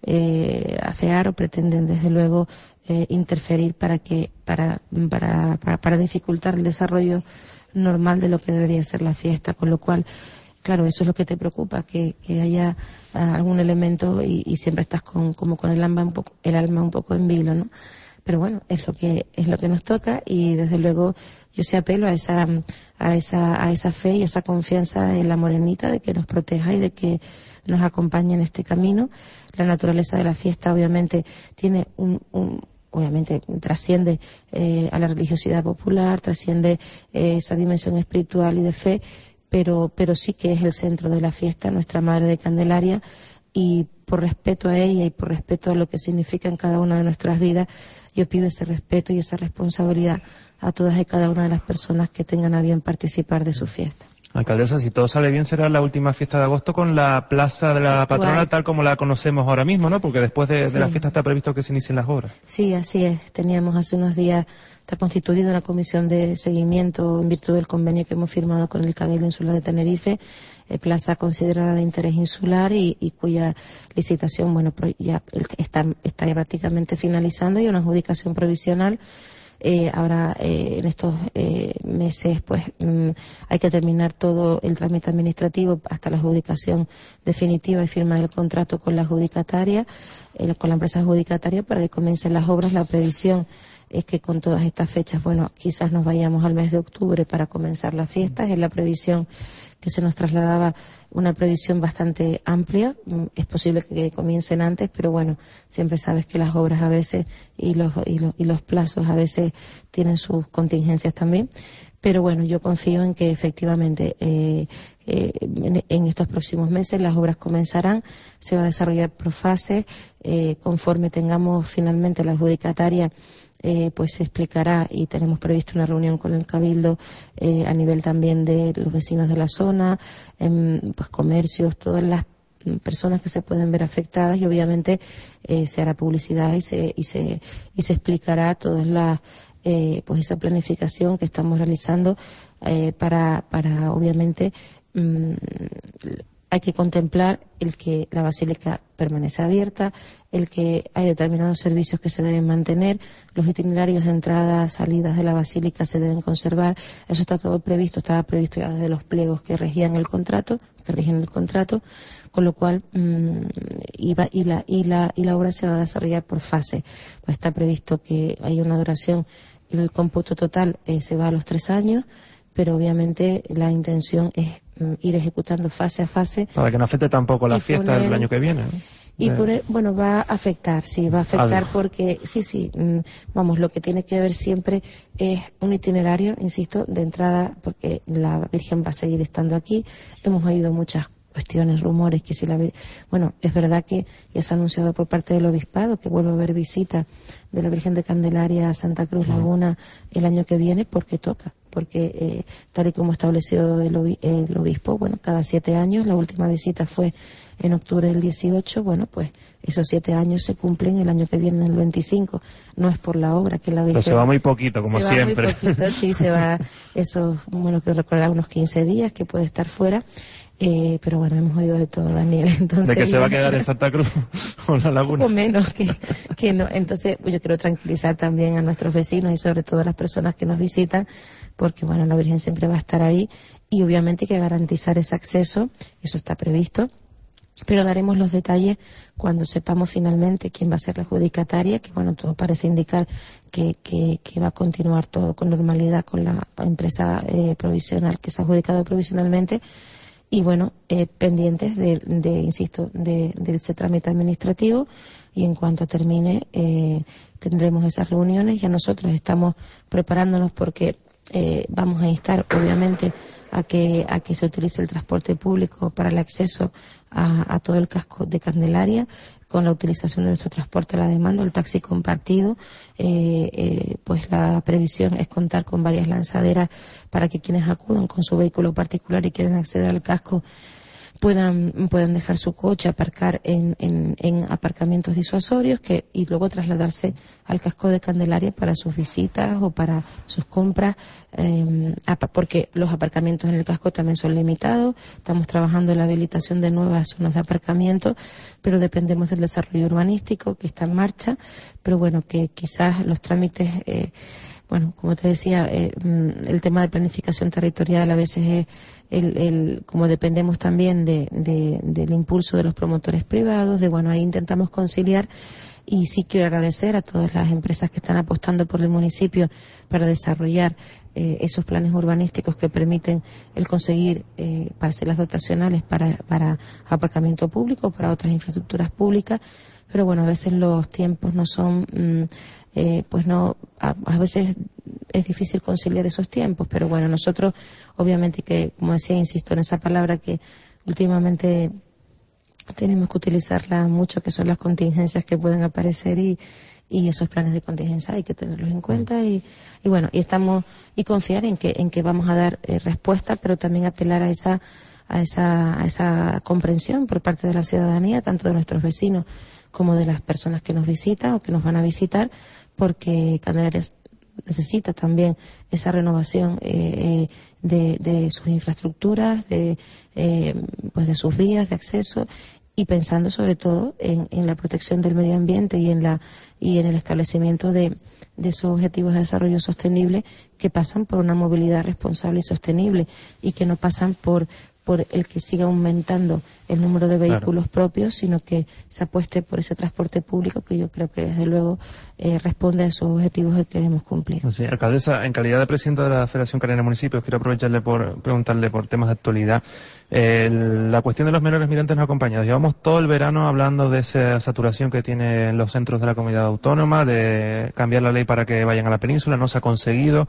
eh, afear o pretenden desde luego eh, interferir para que para, para, para, para dificultar el desarrollo normal de lo que debería ser la fiesta, con lo cual claro, eso es lo que te preocupa, que, que haya uh, algún elemento y, y siempre estás con, como con el alma un poco, el alma un poco en vilo, ¿no? Pero bueno, es lo que es lo que nos toca y desde luego yo sí apelo a esa a esa a esa fe y esa confianza en la Morenita de que nos proteja y de que nos acompañe en este camino. La naturaleza de la fiesta obviamente tiene un, un obviamente trasciende eh, a la religiosidad popular, trasciende eh, esa dimensión espiritual y de fe, pero pero sí que es el centro de la fiesta, nuestra Madre de Candelaria, y por respeto a ella y por respeto a lo que significa en cada una de nuestras vidas, yo pido ese respeto y esa responsabilidad a todas y cada una de las personas que tengan a bien participar de su fiesta. Alcaldesa, si todo sale bien, será la última fiesta de agosto con la plaza de la patrona tal como la conocemos ahora mismo, ¿no? Porque después de, sí. de la fiesta está previsto que se inicien las obras. Sí, así es. Teníamos hace unos días, está constituida una comisión de seguimiento en virtud del convenio que hemos firmado con el Cabildo Insular de Tenerife, eh, plaza considerada de interés insular y, y cuya licitación, bueno, ya está, está ya prácticamente finalizando y una adjudicación provisional. Eh, ahora eh, en estos eh, meses pues mm, hay que terminar todo el trámite administrativo hasta la adjudicación definitiva y firma del contrato con la adjudicataria, eh, con la empresa adjudicataria para que comiencen las obras. La previsión es que con todas estas fechas, bueno, quizás nos vayamos al mes de octubre para comenzar las fiestas. Es la previsión que se nos trasladaba, una previsión bastante amplia. Es posible que comiencen antes, pero bueno, siempre sabes que las obras a veces y los, y los, y los plazos a veces tienen sus contingencias también. pero bueno, yo confío en que efectivamente eh, eh, en, en estos próximos meses las obras comenzarán, se va a desarrollar por fases, eh, conforme tengamos finalmente la adjudicataria, eh, pues se explicará, y tenemos previsto una reunión con el Cabildo eh, a nivel también de los vecinos de la zona, eh, pues comercios, todas las personas que se pueden ver afectadas, y obviamente eh, se hará publicidad y se y se y se explicará todas las eh, pues esa planificación que estamos realizando eh, para para obviamente mmm, hay que contemplar el que la basílica permanece abierta, el que hay determinados servicios que se deben mantener, los itinerarios de entradas, salidas de la basílica se deben conservar. Eso está todo previsto, estaba previsto ya desde los pliegos que regían el contrato, que rigen el contrato, con lo cual mmm, iba, y la y la y la obra se va a desarrollar por fase. Pues está previsto que hay una duración, el cómputo total eh, se va a los tres años, pero obviamente la intención es mm, ir ejecutando fase a fase. Para que no afecte tampoco la fiesta del año que viene, ¿no? Y Eh. poner, bueno, va a afectar, sí, va a afectar Algo. porque, sí, sí, mm, vamos, lo que tiene que ver siempre es un itinerario, insisto, de entrada, porque la Virgen va a seguir estando aquí. Hemos oído muchas cuestiones, rumores, que si la Vir- bueno, es verdad que ya se ha anunciado por parte del Obispado que vuelve a haber visita de la Virgen de Candelaria a Santa Cruz Laguna el año que viene, porque toca, porque eh, tal y como estableció el, obi- el obispo, bueno, cada siete años, la última visita fue en octubre del dieciocho, bueno, pues esos siete años se cumplen el año que viene, en el veinticinco. No es por la obra que la Virgen... Pero se va muy poquito, como se siempre. Va muy poquito, sí, se va esos, bueno, creo recordar unos quince días que puede estar fuera. Eh, pero bueno, hemos oído de todo, Daniel. Entonces, de que se va a quedar en Santa Cruz o la Laguna. O menos que, que no. Entonces, pues yo quiero tranquilizar también a nuestros vecinos y sobre todo a las personas que nos visitan, porque bueno, la Virgen siempre va a estar ahí y obviamente hay que garantizar ese acceso, eso está previsto. Pero daremos los detalles cuando sepamos finalmente quién va a ser la adjudicataria, que bueno, todo parece indicar que, que, que va a continuar todo con normalidad con la empresa eh, provisional que se ha adjudicado provisionalmente. Y bueno, eh, pendientes de, de insisto, de, de ese trámite administrativo, y en cuanto termine eh, tendremos esas reuniones. Ya nosotros estamos preparándonos porque eh, vamos a instar obviamente a que a que se utilice el transporte público para el acceso a, a todo el casco de Candelaria, con la utilización de nuestro transporte a la demanda, el taxi compartido. Eh, eh, pues la previsión es contar con varias lanzaderas para que quienes acudan con su vehículo particular y quieren acceder al casco puedan puedan dejar su coche, aparcar en, en, en aparcamientos disuasorios que y luego trasladarse al casco de Candelaria para sus visitas o para sus compras, eh, porque los aparcamientos en el casco también son limitados. Estamos trabajando en la habilitación de nuevas zonas de aparcamiento, pero dependemos del desarrollo urbanístico que está en marcha, pero bueno, que quizás los trámites eh, bueno, como te decía, eh, el tema de planificación territorial a veces es el, el como dependemos también de, de, del impulso de los promotores privados, de bueno, ahí intentamos conciliar. Y sí quiero agradecer a todas las empresas que están apostando por el municipio para desarrollar eh, esos planes urbanísticos que permiten el conseguir eh, parcelas dotacionales para, para aparcamiento público, para otras infraestructuras públicas. Pero bueno, a veces los tiempos no son, mmm, eh, pues no, a, a veces es difícil conciliar esos tiempos, pero bueno, nosotros obviamente que, como decía, insisto en esa palabra que últimamente tenemos que utilizarla mucho, que son las contingencias que pueden aparecer y, y esos planes de contingencia hay que tenerlos en cuenta y, y bueno, y estamos, y confiar en que, en que vamos a dar eh, respuesta, pero también apelar a esa, a esa, a esa comprensión por parte de la ciudadanía, tanto de nuestros vecinos como de las personas que nos visitan o que nos van a visitar, porque Candelaria necesita también esa renovación eh, de, de sus infraestructuras, de, eh, pues de sus vías de acceso, y pensando sobre todo en, en la protección del medio ambiente y en la y en el establecimiento de, de esos objetivos de desarrollo sostenible que pasan por una movilidad responsable y sostenible y que no pasan por por el que siga aumentando el número de vehículos claro. propios, sino que se apueste por ese transporte público que yo creo que desde luego eh, responde a esos objetivos que queremos cumplir. Sí, alcaldesa, en calidad de presidenta de la Federación Canaria de Municipios, quiero aprovecharle por preguntarle por temas de actualidad. Eh, la cuestión de los menores migrantes no acompañados. Llevamos todo el verano hablando de esa saturación que tienen los centros de la comunidad autónoma, de cambiar la ley para que vayan a la península, no se ha conseguido.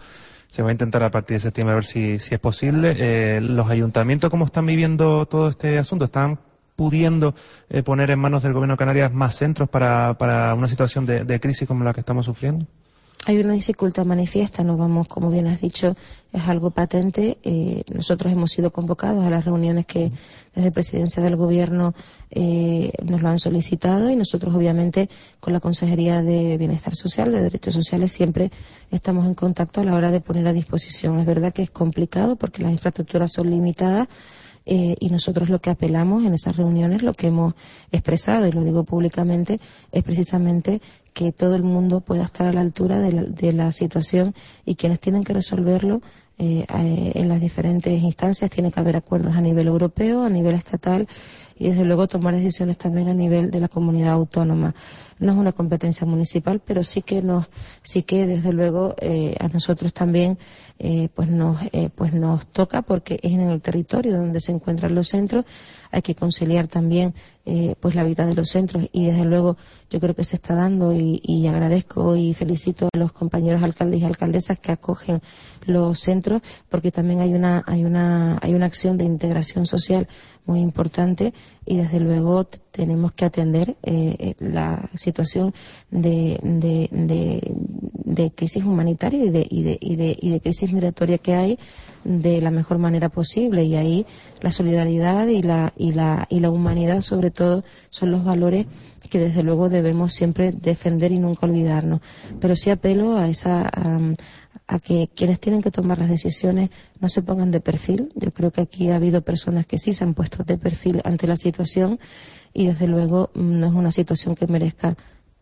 se va a intentar a partir de septiembre a ver si, si es posible. Eh, ¿Los ayuntamientos cómo están viviendo todo este asunto? ¿Están pudiendo eh, poner en manos del Gobierno de Canarias más centros para, para una situación de, de crisis como la que estamos sufriendo? Hay una dificultad manifiesta, no vamos, como bien has dicho, es algo patente. Eh, nosotros hemos sido convocados a las reuniones que desde Presidencia del Gobierno eh, nos lo han solicitado, y nosotros obviamente con la Consejería de Bienestar Social, de Derechos Sociales, siempre estamos en contacto a la hora de poner a disposición. Es verdad que es complicado porque las infraestructuras son limitadas. Eh, y nosotros lo que apelamos en esas reuniones, lo que hemos expresado, y lo digo públicamente, es precisamente que todo el mundo pueda estar a la altura de la, de la situación, y quienes tienen que resolverlo eh, eh, en las diferentes instancias tiene que haber acuerdos a nivel europeo, a nivel estatal, y desde luego tomar decisiones también a nivel de la comunidad autónoma. No es una competencia municipal, pero sí que nos, sí que desde luego eh, a nosotros también eh, pues nos, eh, pues nos toca, porque es en el territorio donde se encuentran los centros. Hay que conciliar también eh, pues la vida de los centros, y desde luego yo creo que se está dando, y, y agradezco y felicito a los compañeros alcaldes y alcaldesas que acogen los centros, porque también hay una, hay una, hay una acción de integración social muy importante, y desde luego tenemos que atender eh, la situación de, de, de, de crisis humanitaria y de, y, de, y, de, y de crisis migratoria que hay de la mejor manera posible, y ahí la solidaridad y la, y la, y la humanidad sobre todo son los valores que desde luego debemos siempre defender y nunca olvidarnos. Pero sí apelo a esa, a, a que quienes tienen que tomar las decisiones no se pongan de perfil. Yo creo que aquí ha habido personas que sí se han puesto de perfil ante la situación, y desde luego no es una situación que merezca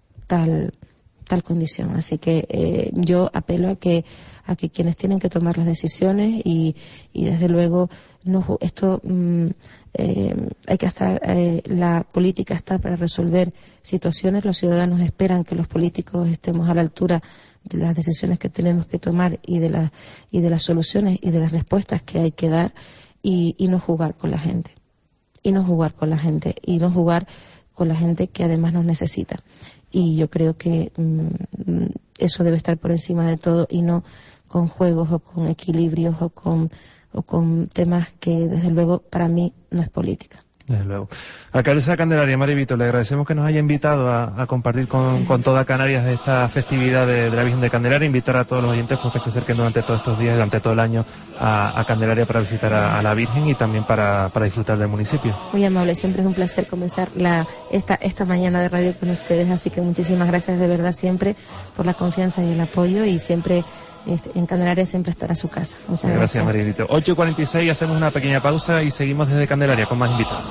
tal tal condición. Así que eh, yo apelo a que a que quienes tienen que tomar las decisiones, y, y desde luego no, esto mm, eh, hay que estar eh, la política está para resolver situaciones. Los ciudadanos esperan que los políticos estemos a la altura de las decisiones que tenemos que tomar, y de las y de las soluciones y de las respuestas que hay que dar, y, y no jugar con la gente y no jugar con la gente y no jugar con la gente que además nos necesita. Y yo creo que mmm, eso debe estar por encima de todo, y no con juegos o con equilibrios o con o con temas que desde luego para mí no es política. Desde luego. Alcaldesa de Candelaria, Mari Vito, le agradecemos que nos haya invitado a, a compartir con, con toda Canarias esta festividad de, de la Virgen de Candelaria. Invitar a todos los oyentes pues, que se acerquen durante todos estos días, durante todo el año a, a Candelaria para visitar a, a la Virgen, y también para, para disfrutar del municipio. Muy amable, siempre es un placer comenzar la, esta, esta mañana de radio con ustedes, así que muchísimas gracias de verdad siempre por la confianza y el apoyo, y siempre en Candelaria siempre estará a su casa. Muchas gracias. Gracias, Marilito. ocho y cuarenta y seis, hacemos una pequeña pausa y seguimos desde Candelaria con más invitados.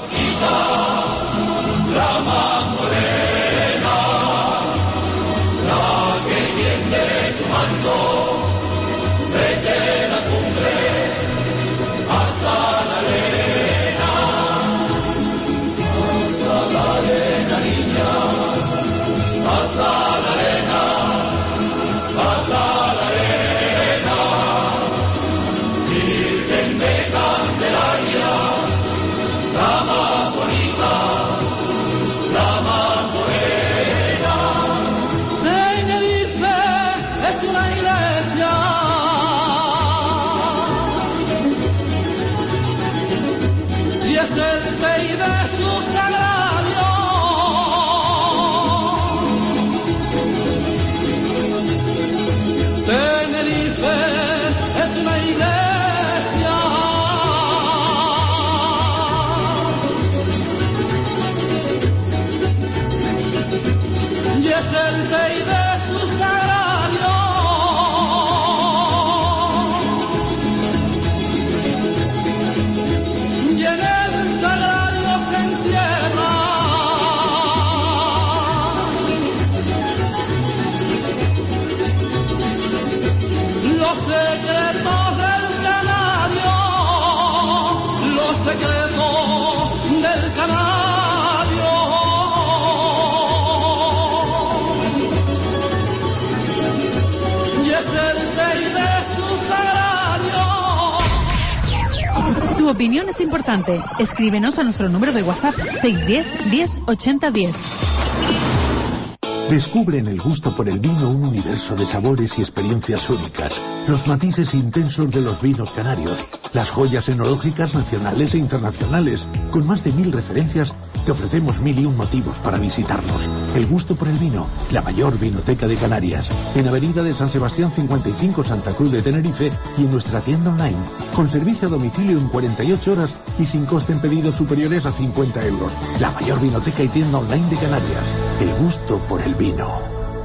Desde la cumbre hasta la arena, hasta la arena, niña, hasta la arena, hasta la arena, Virgen de Candelaria, la más bonita, la más morena. Tenerife es una iglesia y es el rey de su sagrario. Tenerife es una iglesia y es el rey de su sagrario. Y en el sagrario se encierra los secretos del canario, los secretos del canario. Y es el rey de su sagrario. Tu opinión es importante. Escríbenos a nuestro número de WhatsApp seis uno cero, diez, ochenta, diez. Descubre en el gusto por el vino un universo de sabores y experiencias únicas, los matices intensos de los vinos canarios, las joyas enológicas nacionales e internacionales. Con más de mil referencias, te ofrecemos mil y un motivos para visitarnos. El gusto por el vino, la mayor vinoteca de Canarias. En Avenida de San Sebastián cincuenta y cinco, Santa Cruz de Tenerife, y en nuestra tienda online, con servicio a domicilio en cuarenta y ocho horas y sin coste en pedidos superiores a cincuenta euros. La mayor vinoteca y tienda online de Canarias. El gusto por el vino.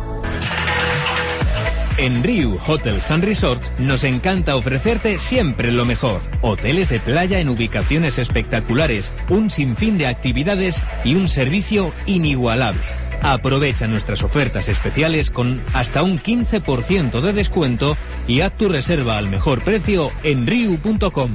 En Riu Hotels and Resorts nos encanta ofrecerte siempre lo mejor. Hoteles de playa en ubicaciones espectaculares, un sinfín de actividades y un servicio inigualable. Aprovecha nuestras ofertas especiales con hasta un quince por ciento de descuento y haz tu reserva al mejor precio en riu punto com.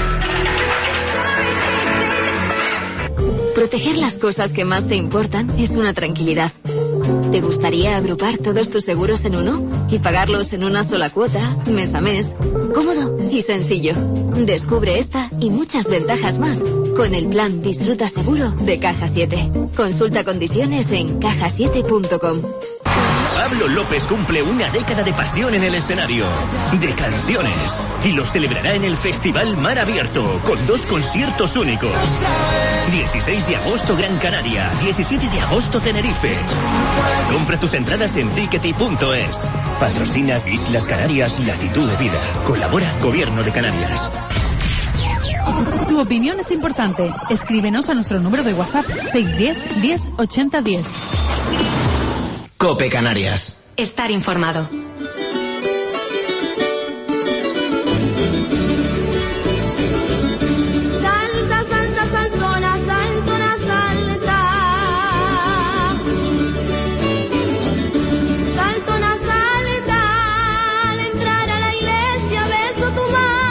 Proteger las cosas que más te importan es una tranquilidad. ¿Te gustaría agrupar todos tus seguros en uno y pagarlos en una sola cuota, mes a mes? Cómodo y sencillo. Descubre esta y muchas ventajas más con el plan Disfruta Seguro de Caja siete. Consulta condiciones en caja siete punto com. Pablo López cumple una década de pasión en el escenario, de canciones, y lo celebrará en el Festival Mar Abierto, con dos conciertos únicos. dieciséis de agosto Gran Canaria, diecisiete de agosto Tenerife. Compra tus entradas en tickety punto es. Patrocina Islas Canarias Latitud de Vida. Colabora Gobierno de Canarias. Tu opinión es importante. Escríbenos a nuestro número de WhatsApp seis uno cero, diez, ochenta, diez. Cope Canarias. Estar informado. Salta, salta, saltona, saltona, salta. Saltona, salta. Al entrar a la iglesia beso tu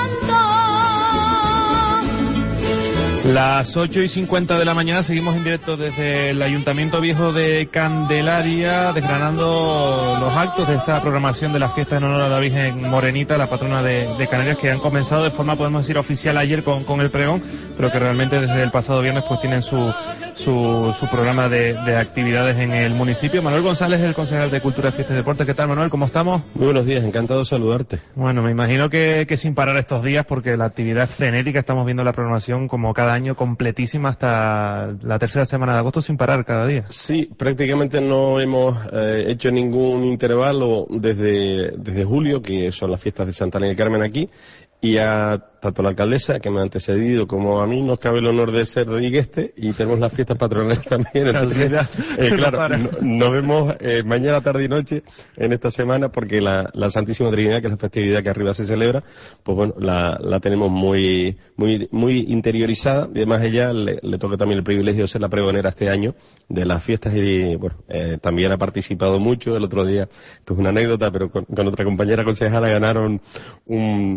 manto. Las ocho y cincuenta de la mañana seguimos en directo desde el Ayuntamiento Viejo de Candelaria, desgranando los actos de esta programación de las fiestas en honor a la Virgen Morenita, la patrona de, de Canarias, que han comenzado de forma, podemos decir, oficial ayer con, con el pregón, pero que realmente desde el pasado viernes pues tienen su su, su programa de, de actividades en el municipio. Manuel González es el concejal de Cultura, Fiestas y Deportes. ¿Qué tal, Manuel? ¿Cómo estamos? Muy buenos días, encantado de saludarte. Bueno, me imagino que, que sin parar estos días, porque la actividad es frenética, estamos viendo la programación como cada año completísima hasta la tercera semana de agosto sin parar cada día. Sí, prácticamente no hemos eh, hecho ningún intervalo desde, desde julio, que son las fiestas de Santa Ana y Carmen aquí, y a tanto la alcaldesa, que me ha antecedido, como a mí, nos cabe el honor de ser de Igueste, y tenemos las fiestas patronales también. Entonces, eh, claro, no, nos vemos eh, mañana, tarde y noche en esta semana, porque la, la Santísima Trinidad, que es la festividad que arriba se celebra, pues bueno, la, la tenemos muy, muy, muy interiorizada, y además ella le, le toca también el privilegio de ser la pregonera este año de las fiestas, y bueno, eh, también ha participado mucho. El otro día, esto es una anécdota, pero con, con otra compañera concejala ganaron un,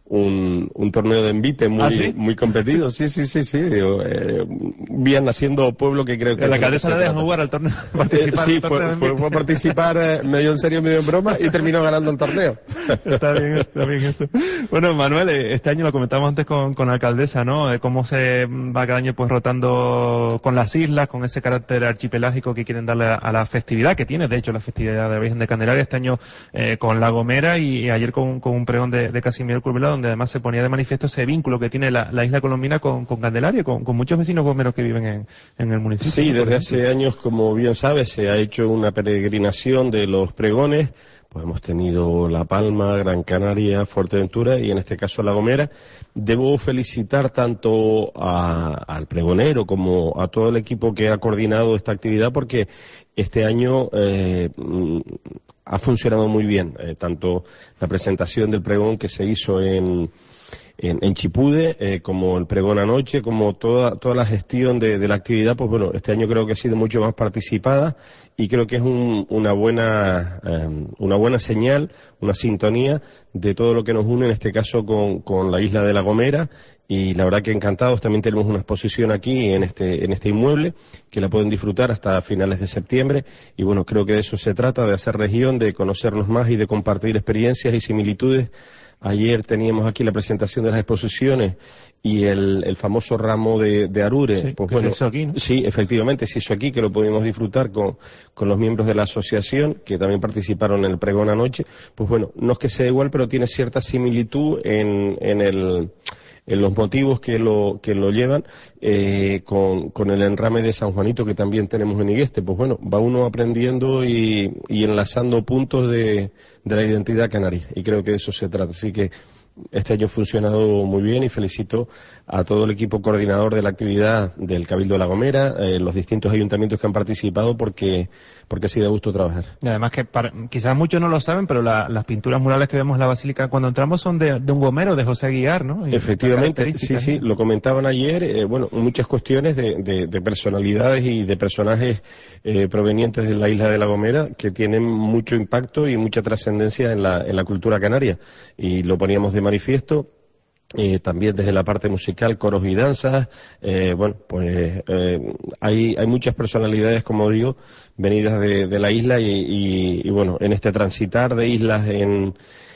un, un torneo de envite muy, ¿Ah, sí? muy competido. Sí, sí, sí, sí. Digo, eh, bien naciendo pueblo que creo que... La alcaldesa la deja jugar al torneo. Participar eh, sí, fue, fue, fue a participar eh, medio en serio, medio en broma, y terminó ganando el torneo. Está bien, está bien eso. Bueno, Manuel, este año lo comentamos antes con, con la alcaldesa, ¿no? Eh, cómo se va cada año pues rotando con las islas, con ese carácter archipelágico que quieren darle a, a la festividad, que tiene de hecho la festividad de la Virgen de Candelaria, este año eh, con La Gomera, y, y ayer con, con un pregón de, de Casimiro Curvela, donde además se ponía de manifiesto ese vínculo que tiene la, la isla colombina con, con Candelaria, con, con muchos vecinos gomeros que viven en, en el municipio. Sí, desde hace años, como bien sabes, se ha hecho una peregrinación de los pregones. Pues hemos tenido La Palma, Gran Canaria, Fuerteventura y en este caso La Gomera. Debo felicitar tanto a, al pregonero como a todo el equipo que ha coordinado esta actividad, porque este año eh, ha funcionado muy bien. Eh, tanto la presentación del pregón que se hizo en... En, en Chipude, eh, como el pregón anoche, como toda toda la gestión de, de la actividad, pues bueno, este año creo que ha sido mucho más participada, y creo que es un, una buena eh, una buena señal, una sintonía de todo lo que nos une en este caso con, con la isla de La Gomera, y la verdad que encantados. También tenemos una exposición aquí en este, en este inmueble que la pueden disfrutar hasta finales de septiembre, y bueno, creo que de eso se trata, de hacer región, de conocernos más y de compartir experiencias y similitudes. Ayer teníamos aquí la presentación de las exposiciones y el, el famoso ramo de, de Arure. Sí, pues que bueno, se hizo aquí, ¿no? Sí, efectivamente, se hizo aquí, que lo pudimos disfrutar con, con los miembros de la asociación, que también participaron en el pregón anoche. Pues bueno, no es que sea igual, pero tiene cierta similitud en, en el... en los motivos que lo que lo llevan, eh, con, con el enrame de San Juanito que también tenemos en Igueste. Pues bueno, va uno aprendiendo y, y enlazando puntos de, de la identidad canaria, y creo que de eso se trata. Así que este año ha funcionado muy bien, y felicito a todo el equipo coordinador de la actividad del Cabildo de La Gomera, eh, los distintos ayuntamientos que han participado, porque porque sí da gusto trabajar. Y además que para, quizás muchos no lo saben, pero la, las pinturas murales que vemos en la Basílica cuando entramos son de, de un gomero, de José Aguiar, ¿no? Y efectivamente, sí, sí, lo comentaban ayer, eh, bueno, muchas cuestiones de, de, de personalidades y de personajes eh, provenientes de la isla de La Gomera que tienen mucho impacto y mucha trascendencia en la, en la cultura canaria, y lo poníamos de manifiesto. Eh, también desde la parte musical, coros y danzas, eh, bueno, pues eh, hay, hay muchas personalidades, como digo, venidas de, de la isla, y, y, y bueno, en este transitar de islas en,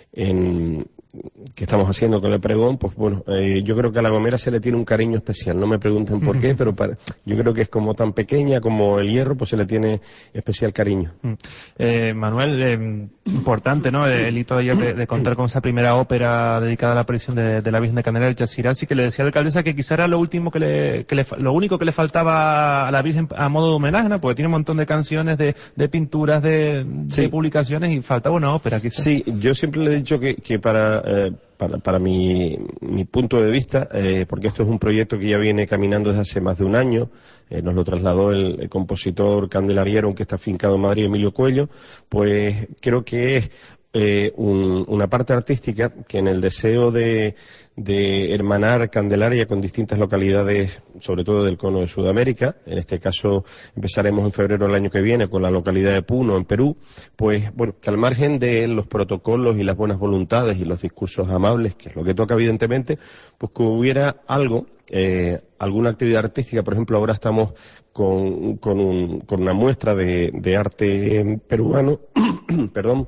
en que estamos haciendo con el pregón, pues bueno, eh, yo creo que a La Gomera se le tiene un cariño especial. No me pregunten por qué, pero para, yo creo que es como tan pequeña como el Hierro, pues se le tiene especial cariño. Eh, Manuel, eh, importante, ¿no? El hito de ayer de, de contar con esa primera ópera dedicada a la aparición de, de la Virgen de Candelaria, el Chasirasi, que le decía a la alcaldesa que quizá era lo último que le, que le, lo único que le faltaba a la Virgen a modo de homenaje, ¿no? Porque tiene un montón de canciones, de, de pinturas, de, sí. de publicaciones, y faltaba una ópera, quizás. Sí, yo siempre le he dicho que, que para Eh, para, para mi, mi punto de vista, eh, porque esto es un proyecto que ya viene caminando desde hace más de un año, eh, nos lo trasladó el, el compositor candelariero que está afincado en Madrid, Emilio Coello, pues creo que es eh, un, una parte artística que en el deseo de, de hermanar Candelaria con distintas localidades, sobre todo del cono de Sudamérica, en este caso empezaremos en febrero del año que viene con la localidad de Puno, en Perú, pues bueno, que al margen de los protocolos y las buenas voluntades y los discursos amables, que es lo que toca evidentemente, pues que hubiera algo, eh, alguna actividad artística. Por ejemplo, ahora estamos con, con, un, con una muestra de, de arte peruano, perdón,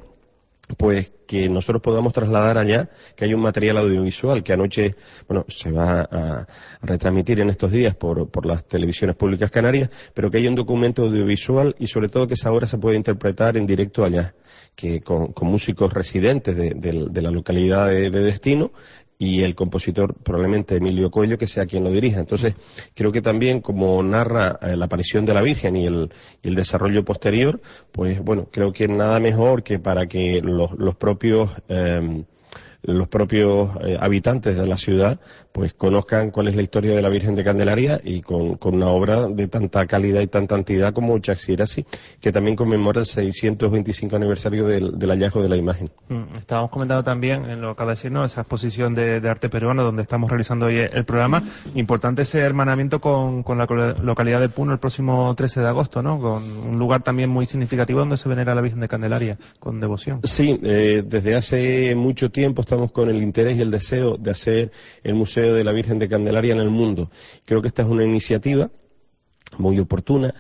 pues que nosotros podamos trasladar allá, que hay un material audiovisual que anoche, bueno, se va a, a retransmitir en estos días por, por las televisiones públicas canarias, pero que hay un documento audiovisual, y sobre todo que esa obra se puede interpretar en directo allá, que con, con músicos residentes de, de, de la localidad de, de destino, y el compositor probablemente Emilio Coello, que sea quien lo dirija. Entonces, creo que también, como narra eh, la aparición de la Virgen y el, y el desarrollo posterior, pues bueno, creo que nada mejor que para que los, los propios eh, los propios eh, habitantes de la ciudad pues conozcan cuál es la historia de la Virgen de Candelaria, y con, con una obra de tanta calidad y tanta entidad como Chasirasi, que también conmemora el seiscientos veinticinco aniversario del, del hallazgo de la imagen. Mm, estábamos comentando también, en lo que acaba de decir, ¿no?, esa exposición de, de arte peruano donde estamos realizando hoy el programa. Importante ese hermanamiento con, con la localidad de Puno el próximo trece de agosto, ¿no?, con un lugar también muy significativo donde se venera a la Virgen de Candelaria con devoción. Sí, eh, desde hace mucho tiempo estamos con el interés y el deseo de hacer el Museo de la Virgen de Candelaria en el mundo. Creo que esta es una iniciativa muy oportuna,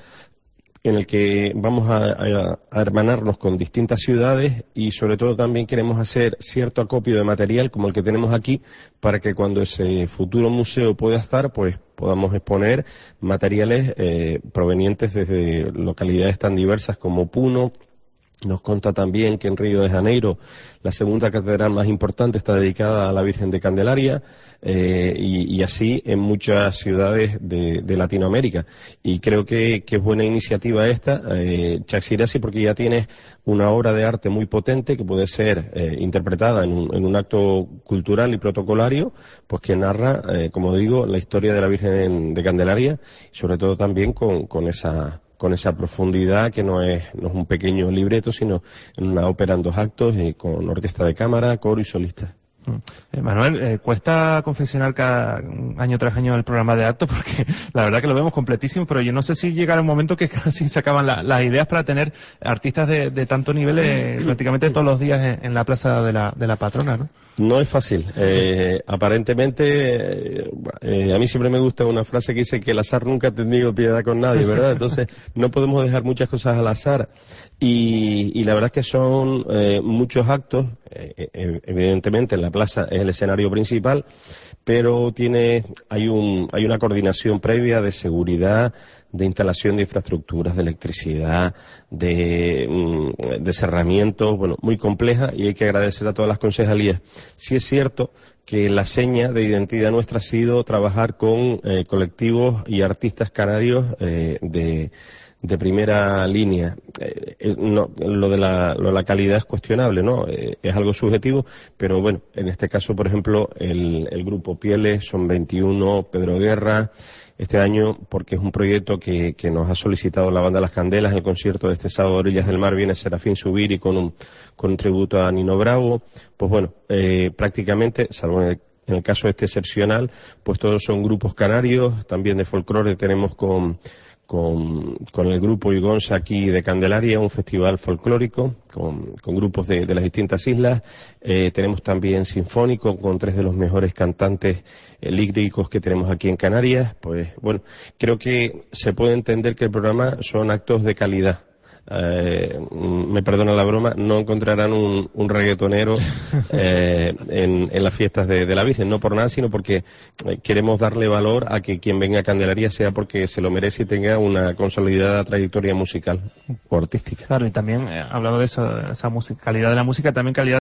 en el que vamos a, a, a hermanarnos con distintas ciudades, y sobre todo también queremos hacer cierto acopio de material como el que tenemos aquí, para que cuando ese futuro museo pueda estar, pues podamos exponer materiales eh, provenientes desde localidades tan diversas como Puno. Nos consta también que en Río de Janeiro la segunda catedral más importante está dedicada a la Virgen de Candelaria, eh, y, y así en muchas ciudades de, de Latinoamérica. Y creo que, que es buena iniciativa esta, eh, Chasirasi, porque ya tienes una obra de arte muy potente que puede ser eh, interpretada en un, en un acto cultural y protocolario, pues que narra, eh, como digo, la historia de la Virgen de Candelaria, y sobre todo también con, con esa con esa profundidad que no es, no es un pequeño libreto, sino una ópera en dos actos, y con orquesta de cámara, coro y solista. Eh, Manuel, eh, cuesta confeccionar cada año tras año el programa de actos porque la verdad que lo vemos completísimo, pero yo no sé si llegará un momento que casi se acaban la, las ideas para tener artistas de, de tanto nivel eh, prácticamente todos los días en, en la plaza de la, de la patrona, ¿no? No es fácil. Eh, aparentemente, eh, a mí siempre me gusta una frase que dice que el azar nunca ha tenido piedad con nadie, ¿verdad? Entonces, no podemos dejar muchas cosas al azar. Y, y la verdad es que son eh, muchos actos. Eh, evidentemente, en la plaza es el escenario principal, pero tiene, hay un, hay una coordinación previa de seguridad, de instalación de infraestructuras, de electricidad, de, de cerramientos, bueno, muy compleja, y hay que agradecer a todas las concejalías. Sí es cierto que la seña de identidad nuestra ha sido trabajar con eh, colectivos y artistas canarios eh, de de primera línea. Eh, no, lo de la, lo de la calidad es cuestionable, ¿no? Eh, es algo subjetivo, pero bueno, en este caso, por ejemplo, el, el grupo Pieles, son veintiuno, Pedro Guerra, este año, porque es un proyecto que, que nos ha solicitado la banda Las Candelas. El concierto de este sábado de Orillas del Mar viene Serafín Subiri con un, con un tributo a Nino Bravo. Pues bueno, eh, prácticamente, salvo en el, en el caso este excepcional, pues todos son grupos canarios. También de folclore tenemos con Con, con el grupo Igonza aquí de Candelaria, un festival folclórico con, con grupos de, de las distintas islas. Eh, tenemos también sinfónico con tres de los mejores cantantes eh, líricos que tenemos aquí en Canarias. Pues bueno, creo que se puede entender que el programa son actos de calidad. Eh, me perdona la broma, no encontrarán un, un reggaetonero eh, en, en las fiestas de, de la Virgen, no por nada, sino porque eh, queremos darle valor a que quien venga a Candelaria sea porque se lo merece y tenga una consolidada trayectoria musical o artística. Claro, y también, eh, hablando de eso, esa música, calidad de la música, también calidad